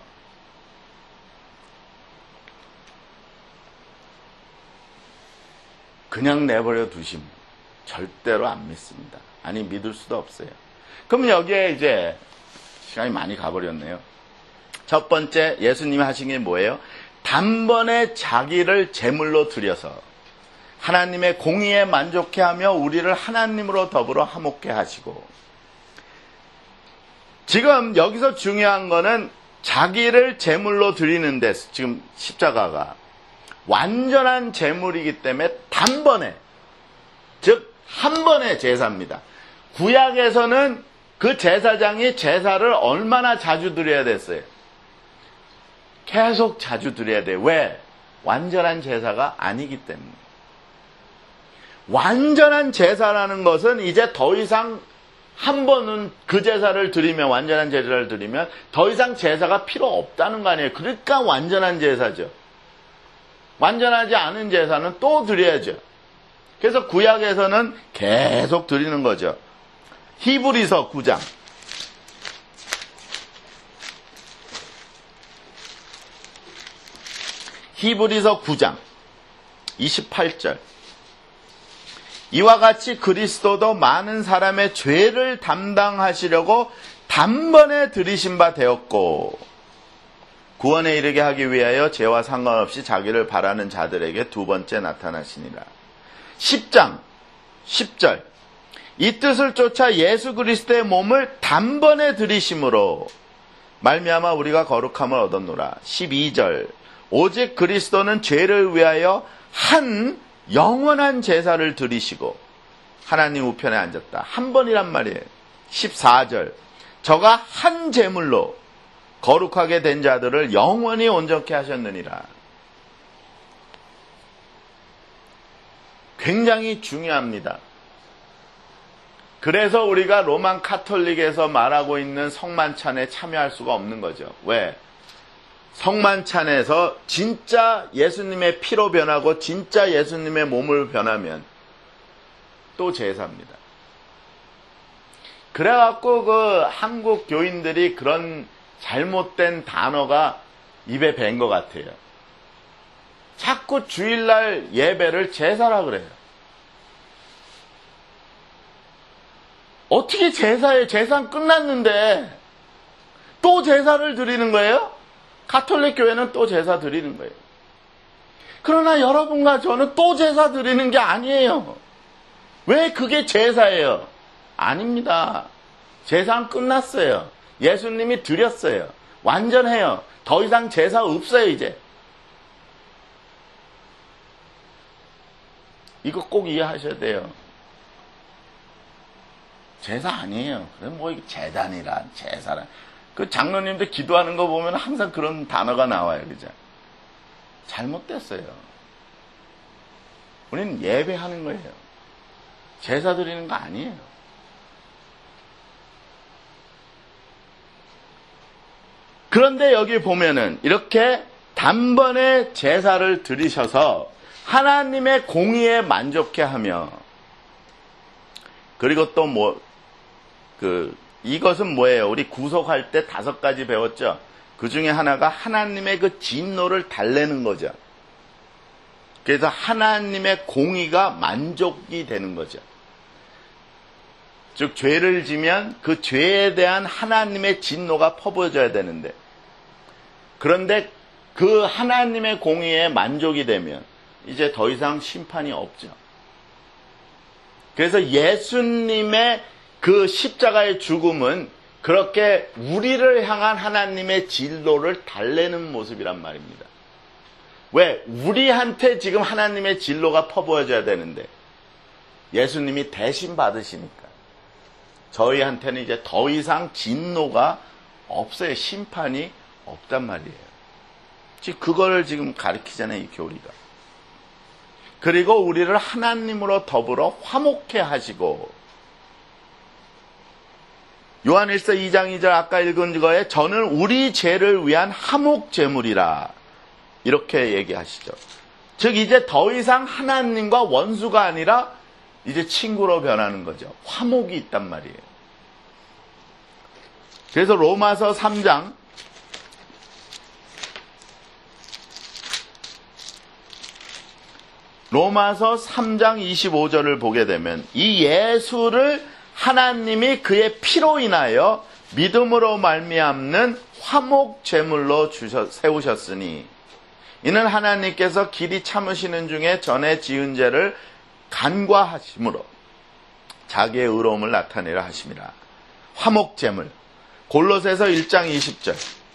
그냥 내버려 두시면 절대로 안 믿습니다. 아니, 믿을 수도 없어요. 그럼 여기에 이제 시간이 많이 가버렸네요. 첫 번째 예수님이 하신 게 뭐예요? 단번에 자기를 제물로 드려서 하나님의 공의에 만족해 하며 우리를 하나님으로 더불어 화목해 하시고, 지금 여기서 중요한 거는 자기를 제물로 드리는 데, 지금 십자가가 완전한 제물이기 때문에 단번에, 즉 한 번의 제사입니다. 구약에서는 그 제사장이 제사를 얼마나 자주 드려야 됐어요? 계속 자주 드려야 돼요. 왜? 완전한 제사가 아니기 때문에. 완전한 제사라는 것은 이제 더 이상 한 번은 그 제사를 드리면, 완전한 제사를 드리면 더 이상 제사가 필요 없다는 거 아니에요. 그러니까 완전한 제사죠. 완전하지 않은 제사는 또 드려야죠. 그래서 구약에서는 계속 드리는 거죠. 히브리서 9장. 히브리서 9장 28절. 이와 같이 그리스도도 많은 사람의 죄를 담당하시려고 단번에 들이신 바 되었고, 구원에 이르게 하기 위하여 죄와 상관없이 자기를 바라는 자들에게 두 번째 나타나시니라. 10장 10절. 이 뜻을 쫓아 예수 그리스도의 몸을 단번에 들이심으로 말미암아 우리가 거룩함을 얻었노라. 12절. 오직 그리스도는 죄를 위하여 한 영원한 제사를 드리시고 하나님 우편에 앉았다. 한 번이란 말이에요. 14절. 저가 한 제물로 거룩하게 된 자들을 영원히 온전케 하셨느니라. 굉장히 중요합니다. 그래서 우리가 로만 카톨릭에서 말하고 있는 성만찬에 참여할 수가 없는 거죠. 왜? 성만찬에서 진짜 예수님의 피로 변하고 진짜 예수님의 몸을 변하면 또 제사입니다. 그래갖고 그 한국 교인들이 그런 잘못된 단어가 입에 밴 것 같아요. 자꾸 주일날 예배를 제사라 그래요. 어떻게 제사예요? 제사는 끝났는데 또 제사를 드리는 거예요? 가톨릭 교회는 또 제사 드리는 거예요. 그러나 여러분과 저는 또 제사 드리는 게 아니에요. 왜 그게 제사예요? 아닙니다. 제사는 끝났어요. 예수님이 드렸어요. 완전해요. 더 이상 제사 없어요, 이제. 이거 꼭 이해하셔야 돼요. 제사 아니에요. 그럼 뭐 제단이라, 제사라. 그 장로님들 기도하는 거 보면 항상 그런 단어가 나와요, 그죠? 잘못됐어요. 우리는 예배하는 거예요. 제사 드리는 거 아니에요. 그런데 여기 보면은 이렇게 단번에 제사를 드리셔서 하나님의 공의에 만족해 하며, 그리고 또 이것은 뭐예요? 우리 구속할 때 5가지 배웠죠? 그 중에 하나가 하나님의 그 진노를 달래는 거죠. 그래서 하나님의 공의가 만족이 되는 거죠. 즉, 죄를 지면 그 죄에 대한 하나님의 진노가 퍼부어져야 되는데, 그런데 그 하나님의 공의에 만족이 되면 이제 더 이상 심판이 없죠. 그래서 예수님의 그 십자가의 죽음은 그렇게 우리를 향한 하나님의 진노를 달래는 모습이란 말입니다. 왜? 우리한테 지금 하나님의 진노가 퍼부어져야 되는데 예수님이 대신 받으시니까 저희한테는 이제 더 이상 진노가 없어요. 심판이 없단 말이에요. 즉 그거를 지금 가르치잖아요, 이 교리가. 그리고 우리를 하나님으로 더불어 화목해 하시고, 요한일서 2장 2절 아까 읽은 거에 저는 우리 죄를 위한 화목 제물이라 이렇게 얘기하시죠. 즉 이제 더 이상 하나님과 원수가 아니라 이제 친구로 변하는 거죠. 화목이 있단 말이에요. 그래서 로마서 3장 로마서 3장 25절을 보게 되면 이 예수를 하나님이 그의 피로 인하여 믿음으로 말미암는 화목 제물로 세우셨으니 이는 하나님께서 길이 참으시는 중에 전에 지은 죄를 간과하심으로 자기의 의로움을 나타내려 하심이라. 화목 제물. 골로새서 1장 20절.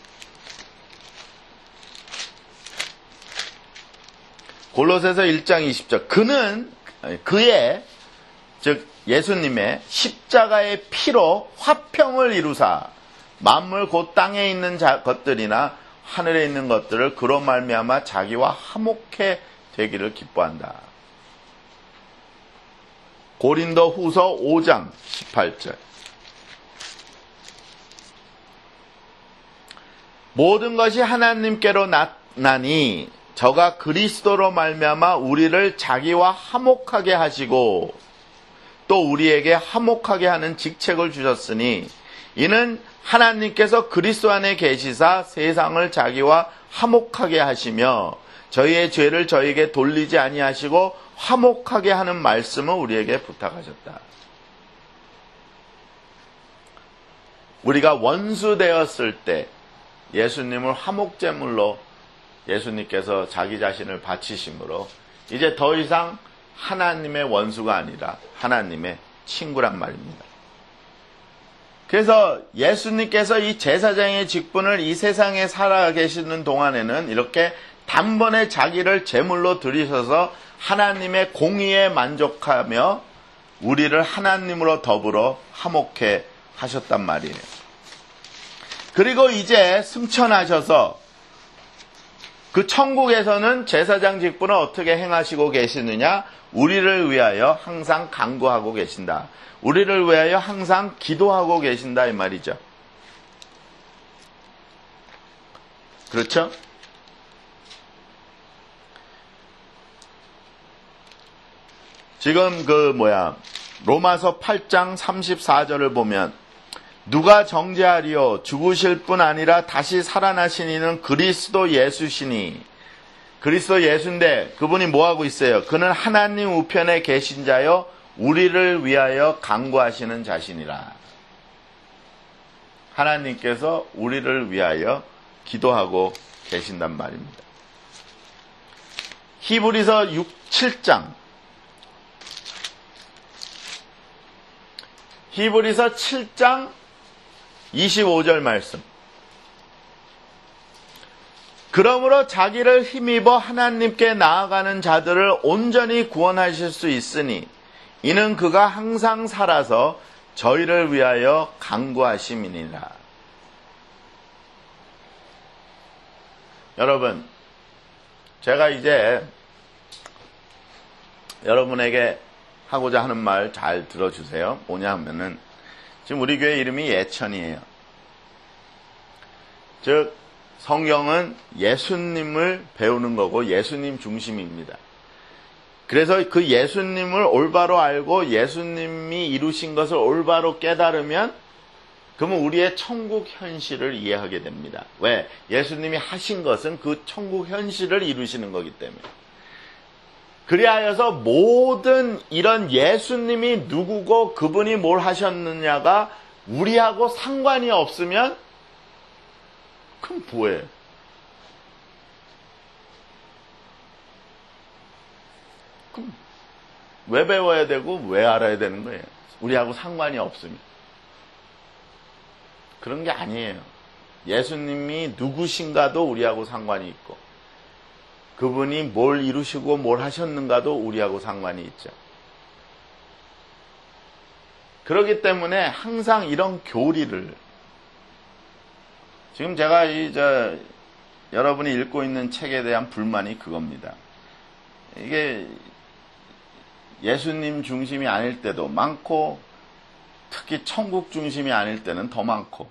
골로새서 1장 20절. 그의 즉 예수님의 십자가의 피로 화평을 이루사 만물 곧 땅에 있는 것들이나 하늘에 있는 것들을 그로 말미암아 자기와 화목해 되기를 기뻐한다. 고린도 후서 5장 18절. 모든 것이 하나님께로 나니 저가 그리스도로 말미암아 우리를 자기와 화목하게 하시고 또 우리에게 화목하게 하는 직책을 주셨으니 이는 하나님께서 그리스도 안에 계시사 세상을 자기와 화목하게 하시며 저희의 죄를 저희에게 돌리지 아니하시고 화목하게 하는 말씀을 우리에게 부탁하셨다. 우리가 원수 되었을 때 예수님을 화목제물로 예수님께서 자기 자신을 바치심으로 이제 더 이상 하나님의 원수가 아니라 하나님의 친구란 말입니다. 그래서 예수님께서 이 제사장의 직분을 이 세상에 살아계시는 동안에는 이렇게 단번에 자기를 제물로 드리셔서 하나님의 공의에 만족하며 우리를 하나님으로 더불어 화목해 하셨단 말이에요. 그리고 이제 승천하셔서 그 천국에서는 제사장 직분을 어떻게 행하시고 계시느냐? 우리를 위하여 항상 간구하고 계신다. 우리를 위하여 항상 기도하고 계신다 이 말이죠. 그렇죠? 지금 로마서 8장 34절을 보면 누가 정죄하리요 죽으실 뿐 아니라 다시 살아나신 이는 그리스도 예수시니 그리스도 예수인데 그분이 뭐하고 있어요? 그는 하나님 우편에 계신 자요 우리를 위하여 간구하시는 자신이라. 하나님께서 우리를 위하여 기도하고 계신단 말입니다. 히브리서 7장 히브리서 7장 25절 말씀. 그러므로 자기를 힘입어 하나님께 나아가는 자들을 온전히 구원하실 수 있으니 이는 그가 항상 살아서 저희를 위하여 간구하심이니라. 여러분, 제가 이제 여러분에게 하고자 하는 말 잘 들어주세요. 뭐냐 하면은 지금 우리 교회 이름이 예천이에요. 즉 성경은 예수님을 배우는 거고 예수님 중심입니다. 그래서 그 예수님을 올바로 알고 예수님이 이루신 것을 올바로 깨달으면 그러면 우리의 천국 현실을 이해하게 됩니다. 왜? 예수님이 하신 것은 그 천국 현실을 이루시는 거기 때문에. 그리하여서 모든 이런 예수님이 누구고 그분이 뭘 하셨느냐가 우리하고 상관이 없으면 그럼 뭐예요? 그럼 왜 배워야 되고 왜 알아야 되는 거예요? 우리하고 상관이 없으면. 그런 게 아니에요. 예수님이 누구신가도 우리하고 상관이 있고 그분이 뭘 이루시고 뭘 하셨는가도 우리하고 상관이 있죠. 그렇기 때문에 항상 이런 교리를 지금 제가 여러분이 읽고 있는 책에 대한 불만이 그겁니다. 이게 예수님 중심이 아닐 때도 많고 특히 천국 중심이 아닐 때는 더 많고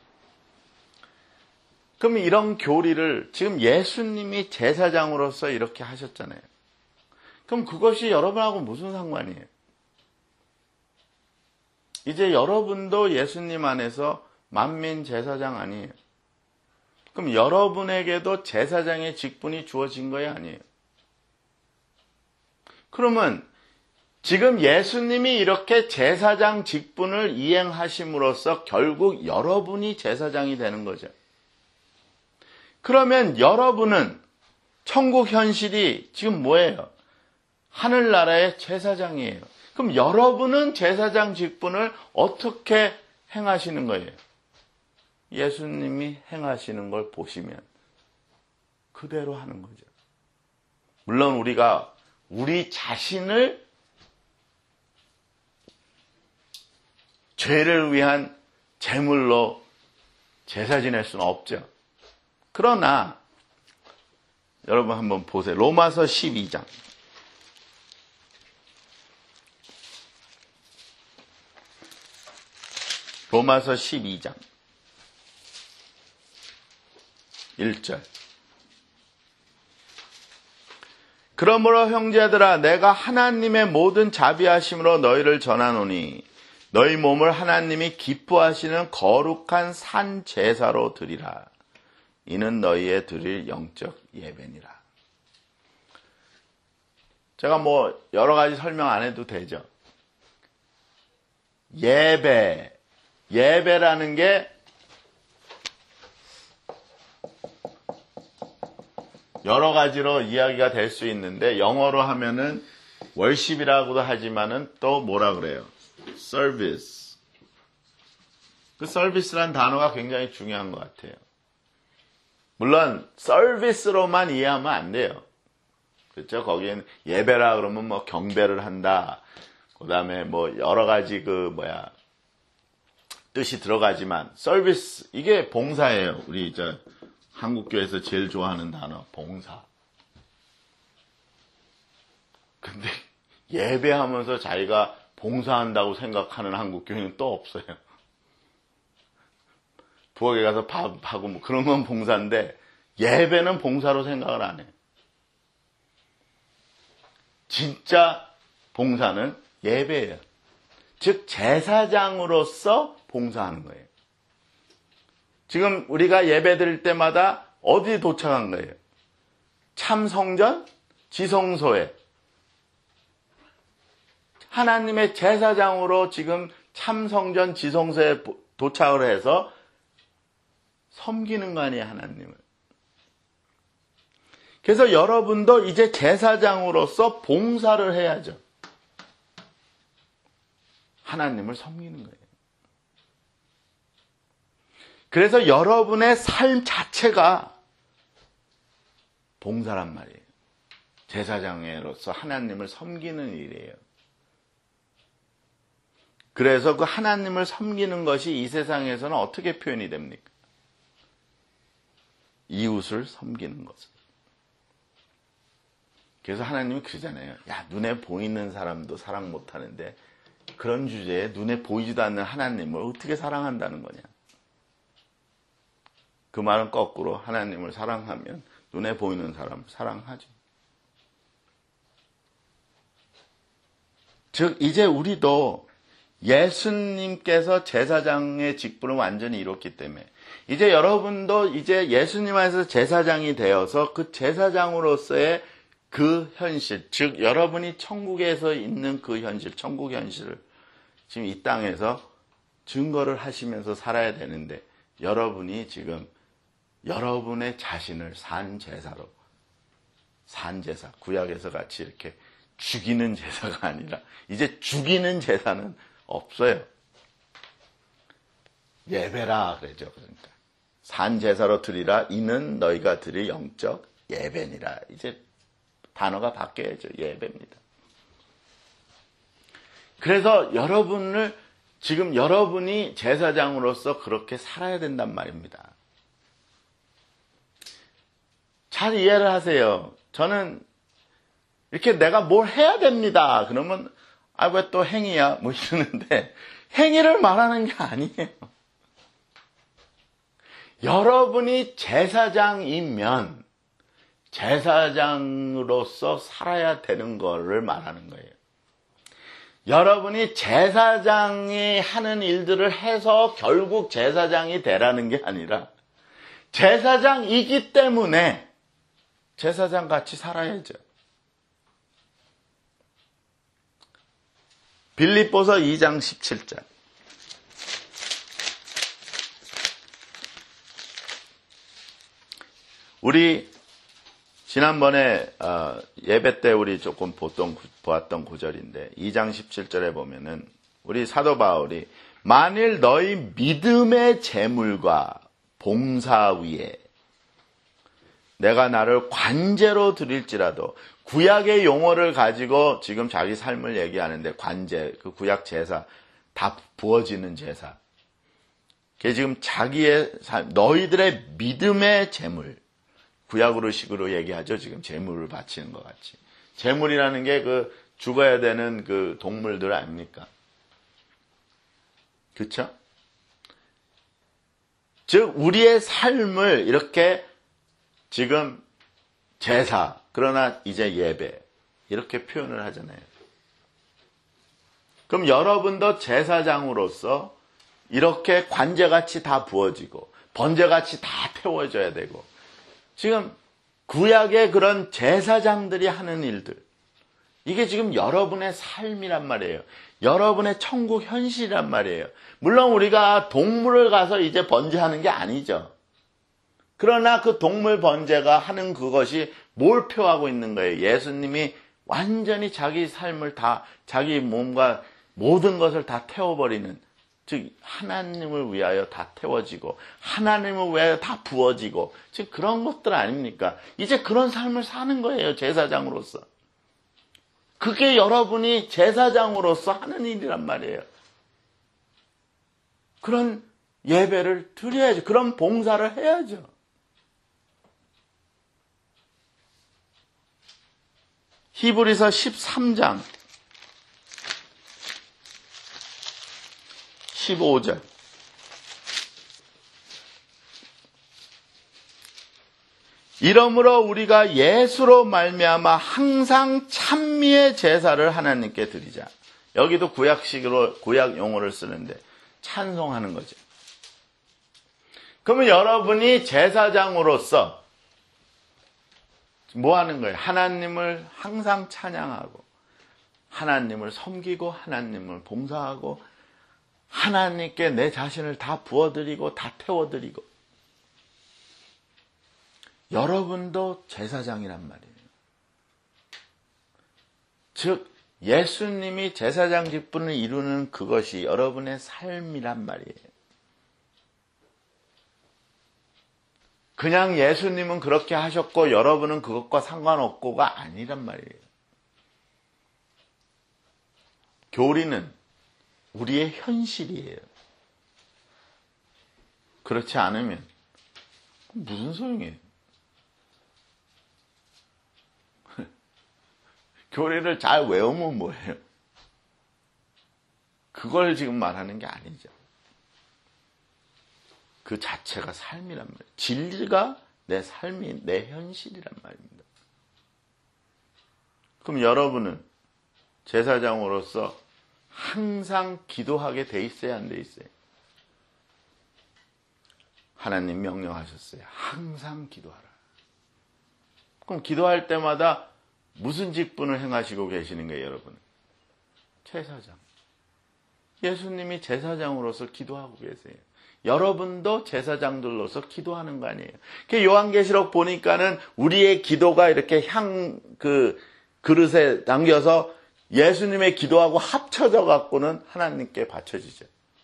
그럼 이런 교리를 지금 예수님이 제사장으로서 이렇게 하셨잖아요. 그럼 그것이 여러분하고 무슨 상관이에요? 이제 여러분도 예수님 안에서 만민 제사장 아니에요. 그럼 여러분에게도 제사장의 직분이 주어진 거예요? 아니에요? 그러면 지금 예수님이 이렇게 제사장 직분을 이행하심으로써 결국 여러분이 제사장이 되는 거죠. 그러면 여러분은 천국 현실이 지금 뭐예요? 하늘나라의 제사장이에요. 그럼 여러분은 제사장 직분을 어떻게 행하시는 거예요? 예수님이 행하시는 걸 보시면 그대로 하는 거죠. 물론 우리가 우리 자신을 죄를 위한 제물로 제사 지낼 수는 없죠. 그러나 여러분 한번 보세요. 로마서 12장. 로마서 12장 1절. 그러므로 형제들아 내가 하나님의 모든 자비하심으로 너희를 전하노니 너희 몸을 하나님이 기뻐하시는 거룩한 산 제사로 드리라. 이는 너희의 드릴 영적 예배니라. 제가 뭐 여러 가지 설명 안 해도 되죠. 예배라는 게 여러 가지로 이야기가 될 수 있는데 영어로 하면은 월십이라고도 하지만은 또 뭐라 그래요? 서비스. 그 서비스란 단어가 굉장히 중요한 것 같아요. 물론 서비스로만 이해하면 안 돼요. 그렇죠? 거기엔 예배라 그러면 뭐 경배를 한다. 그다음에 뭐 여러 가지 뜻이 들어가지만 서비스 이게 봉사예요. 우리 한국교회에서 제일 좋아하는 단어 봉사. 근데 예배하면서 자기가 봉사한다고 생각하는 한국교회는 또 없어요. 부엌에 가서 밥하고 뭐 그런 건 봉사인데 예배는 봉사로 생각을 안 해요. 진짜 봉사는 예배예요. 즉 제사장으로서 봉사하는 거예요. 지금 우리가 예배 드릴 때마다 어디 도착한 거예요? 참성전, 지성소에 하나님의 제사장으로 지금 참성전, 지성소에 도착을 해서 섬기는 거 아니에요, 하나님을. 그래서 여러분도 이제 제사장으로서 봉사를 해야죠. 하나님을 섬기는 거예요. 그래서 여러분의 삶 자체가 봉사란 말이에요. 제사장으로서 하나님을 섬기는 일이에요. 그래서 그 하나님을 섬기는 것이 이 세상에서는 어떻게 표현이 됩니까? 이웃을 섬기는 것은. 그래서 하나님이 그러잖아요. 야, 눈에 보이는 사람도 사랑 못하는데 그런 주제에 눈에 보이지도 않는 하나님을 어떻게 사랑한다는 거냐. 그 말은 거꾸로 하나님을 사랑하면 눈에 보이는 사람을 사랑하죠. 즉 이제 우리도 예수님께서 제사장의 직분을 완전히 이뤘기 때문에 이제 여러분도 이제 예수님 안에서 제사장이 되어서 그 제사장으로서의 그 현실, 즉 여러분이 천국에서 있는 그 현실, 천국 현실을 지금 이 땅에서 증거를 하시면서 살아야 되는데 여러분이 지금 여러분의 자신을 산제사로, 산제사, 구약에서 같이 이렇게 죽이는 제사가 아니라 이제 죽이는 제사는 없어요. 예배라 그러죠. 그러니까 산제사로 드리라 이는 너희가 드릴 영적 예배니라. 이제 단어가 바뀌어야죠. 예배입니다. 그래서 여러분을 지금 여러분이 제사장으로서 그렇게 살아야 된단 말입니다. 잘 이해를 하세요. 저는 이렇게 내가 뭘 해야 됩니다. 그러면 아, 왜 또 행위야? 뭐 이러는데 행위를 말하는 게 아니에요. 여러분이 제사장이면 제사장으로서 살아야 되는 거를 말하는 거예요. 여러분이 제사장이 하는 일들을 해서 결국 제사장이 되라는 게 아니라 제사장이기 때문에 제사장 같이 살아야죠. 빌립보서 2장 17절. 우리 지난번에 예배 때 우리 조금 보았던 구절인데 2장 17절에 보면은 우리 사도 바울이 만일 너희 믿음의 재물과 봉사 위에 내가 나를 관제로 드릴지라도 구약의 용어를 가지고 지금 자기 삶을 얘기하는데 관제, 그 구약 제사, 다 부어지는 제사. 그게 지금 자기의 삶, 너희들의 믿음의 재물. 구약으로 식으로 얘기하죠. 지금 재물을 바치는 것 같이. 재물이라는 게 그 죽어야 되는 그 동물들 아닙니까? 그렇죠? 즉 우리의 삶을 이렇게 지금 제사, 그러나 이제 예배 이렇게 표현을 하잖아요. 그럼 여러분도 제사장으로서 이렇게 관제같이 다 부어지고 번제같이 다 태워져야 되고 지금 구약의 그런 제사장들이 하는 일들 이게 지금 여러분의 삶이란 말이에요. 여러분의 천국 현실이란 말이에요. 물론 우리가 동물을 가서 이제 번제하는 게 아니죠. 그러나 그 동물 번제가 하는 그것이 뭘 표하고 있는 거예요? 예수님이 완전히 자기 삶을 다 자기 몸과 모든 것을 다 태워버리는 즉 하나님을 위하여 다 태워지고 하나님을 위하여 다 부어지고 즉 그런 것들 아닙니까? 이제 그런 삶을 사는 거예요. 제사장으로서. 그게 여러분이 제사장으로서 하는 일이란 말이에요. 그런 예배를 드려야죠. 그런 봉사를 해야죠. 히브리서 13장 15절 이러므로 우리가 예수로 말미암아 항상 찬미의 제사를 하나님께 드리자. 여기도 구약식으로 구약 용어를 쓰는데 찬송하는 거죠. 그러면 여러분이 제사장으로서 뭐 하는 거예요? 하나님을 항상 찬양하고 하나님을 섬기고 하나님을 봉사하고 하나님께 내 자신을 다 부어드리고 다 태워드리고 여러분도 제사장이란 말이에요. 즉 예수님이 제사장 직분을 이루는 그것이 여러분의 삶이란 말이에요. 그냥 예수님은 그렇게 하셨고 여러분은 그것과 상관없고가 아니란 말이에요. 교리는 우리의 현실이에요. 그렇지 않으면 무슨 소용이에요? 교리를 잘 외우면 뭐예요? 그걸 지금 말하는 게 아니죠. 그 자체가 삶이란 말이에요. 진리가 내 삶이 내 현실이란 말입니다. 그럼 여러분은 제사장으로서 항상 기도하게 돼 있어야 안 돼 있어요? 하나님 명령하셨어요. 항상 기도하라. 그럼 기도할 때마다 무슨 직분을 행하시고 계시는 거예요, 여러분? 제사장. 예수님이 제사장으로서 기도하고 계세요. 여러분도 제사장들로서 기도하는 거 아니에요. 요한계시록 보니까는 우리의 기도가 이렇게 그릇에 담겨서 예수님의 기도하고 합쳐져 갖고는 하나님께 바쳐지죠.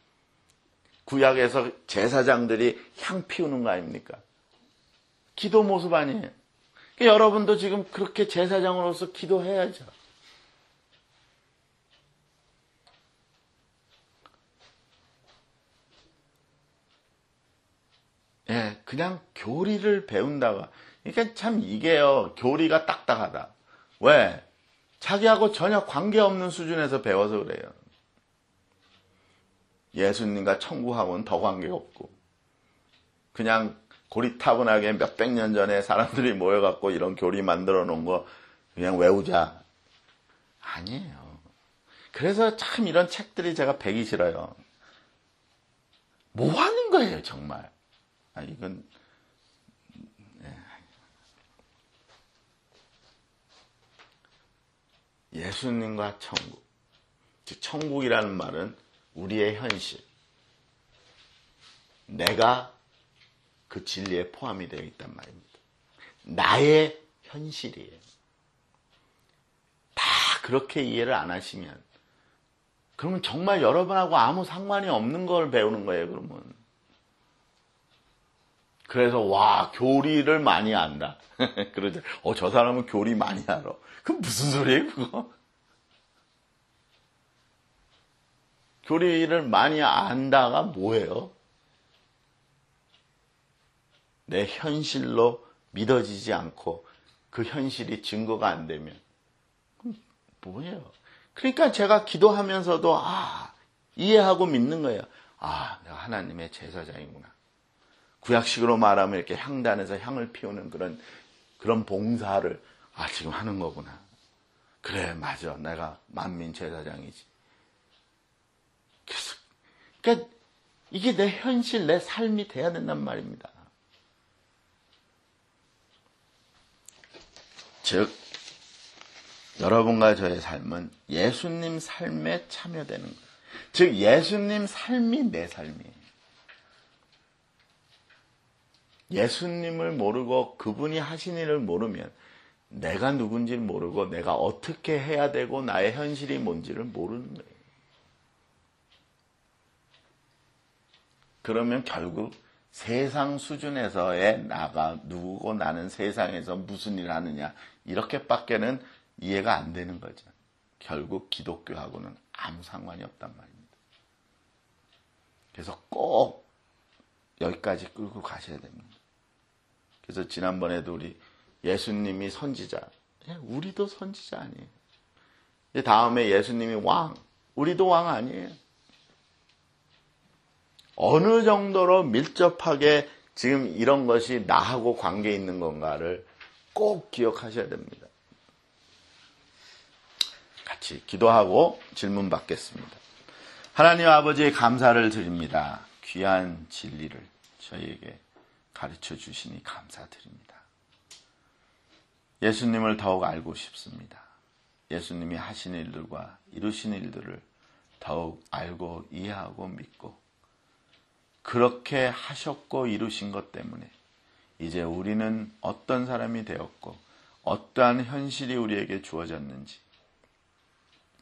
구약에서 제사장들이 향 피우는 거 아닙니까? 기도 모습 아니에요. 여러분도 지금 그렇게 제사장으로서 기도해야죠. 예, 그냥 교리를 배운다가, 그러니까 참 이게요, 교리가 딱딱하다. 왜? 자기하고 전혀 관계없는 수준에서 배워서 그래요. 예수님과 천국하고는 더 관계없고, 그냥 고리타분하게 몇백 년 전에 사람들이 모여갖고 이런 교리 만들어 놓은 거 그냥 외우자. 아니에요. 그래서 참 이런 책들이 제가 배기 싫어요. 뭐 하는 거예요, 정말. 이건 예수님과 천국. 즉 천국이라는 말은 우리의 현실. 내가 그 진리에 포함이 되어 있단 말입니다. 나의 현실이에요. 다 그렇게 이해를 안 하시면 그러면 정말 여러분하고 아무 상관이 없는 걸 배우는 거예요, 그러면. 그래서 와, 교리를 많이 안다. 그러죠. 저 사람은 교리 많이 알아. 그럼 무슨 소리예요, 그거? 교리를 많이 안다가 뭐예요? 내 현실로 믿어지지 않고 그 현실이 증거가 안 되면 그럼 뭐예요? 그러니까 제가 기도하면서도 이해하고 믿는 거예요. 내가 하나님의 제사장이구나. 구약식으로 말하면 이렇게 향단에서 향을 피우는 그런 봉사를 지금 하는 거구나. 그래, 맞아. 내가 만민 제사장이지. 그러니까 이게 내 현실, 내 삶이 돼야 된단 말입니다. 즉, 여러분과 저의 삶은 예수님 삶에 참여되는 거예요. 즉, 예수님 삶이 내 삶이에요. 예수님을 모르고 그분이 하신 일을 모르면 내가 누군지를 모르고 내가 어떻게 해야 되고 나의 현실이 뭔지를 모르는 거예요. 그러면 결국 세상 수준에서의 나가 누구고 나는 세상에서 무슨 일을 하느냐 이렇게밖에는 이해가 안 되는 거죠. 결국 기독교하고는 아무 상관이 없단 말입니다. 그래서 꼭 여기까지 끌고 가셔야 됩니다. 그래서 지난번에도 우리 예수님이 선지자, 우리도 선지자 아니에요. 다음에 예수님이 왕, 우리도 왕 아니에요. 어느 정도로 밀접하게 지금 이런 것이 나하고 관계 있는 건가를 꼭 기억하셔야 됩니다. 같이 기도하고 질문 받겠습니다. 하나님 아버지의 감사를 드립니다. 귀한 진리를 저희에게 가르쳐 주시니 감사드립니다. 예수님을 더욱 알고 싶습니다. 예수님이 하신 일들과 이루신 일들을 더욱 알고 이해하고 믿고 그렇게 하셨고 이루신 것 때문에 이제 우리는 어떤 사람이 되었고 어떠한 현실이 우리에게 주어졌는지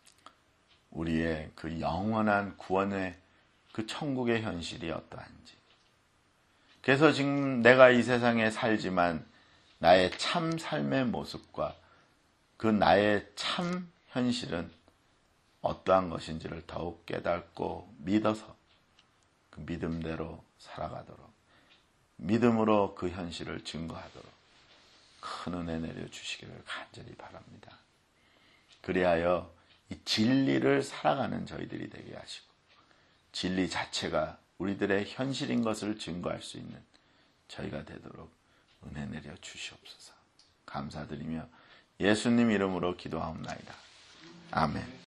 우리의 그 영원한 구원의 그 천국의 현실이 어떠한지. 그래서 지금 내가 이 세상에 살지만 나의 참 삶의 모습과 그 나의 참 현실은 어떠한 것인지를 더욱 깨닫고 믿어서 그 믿음대로 살아가도록, 믿음으로 그 현실을 증거하도록 큰 은혜 내려주시기를 간절히 바랍니다. 그리하여 이 진리를 살아가는 저희들이 되게 하시고 진리 자체가 우리들의 현실인 것을 증거할 수 있는 저희가 되도록 은혜 내려 주시옵소서. 감사드리며 예수님 이름으로 기도하옵나이다. 아멘.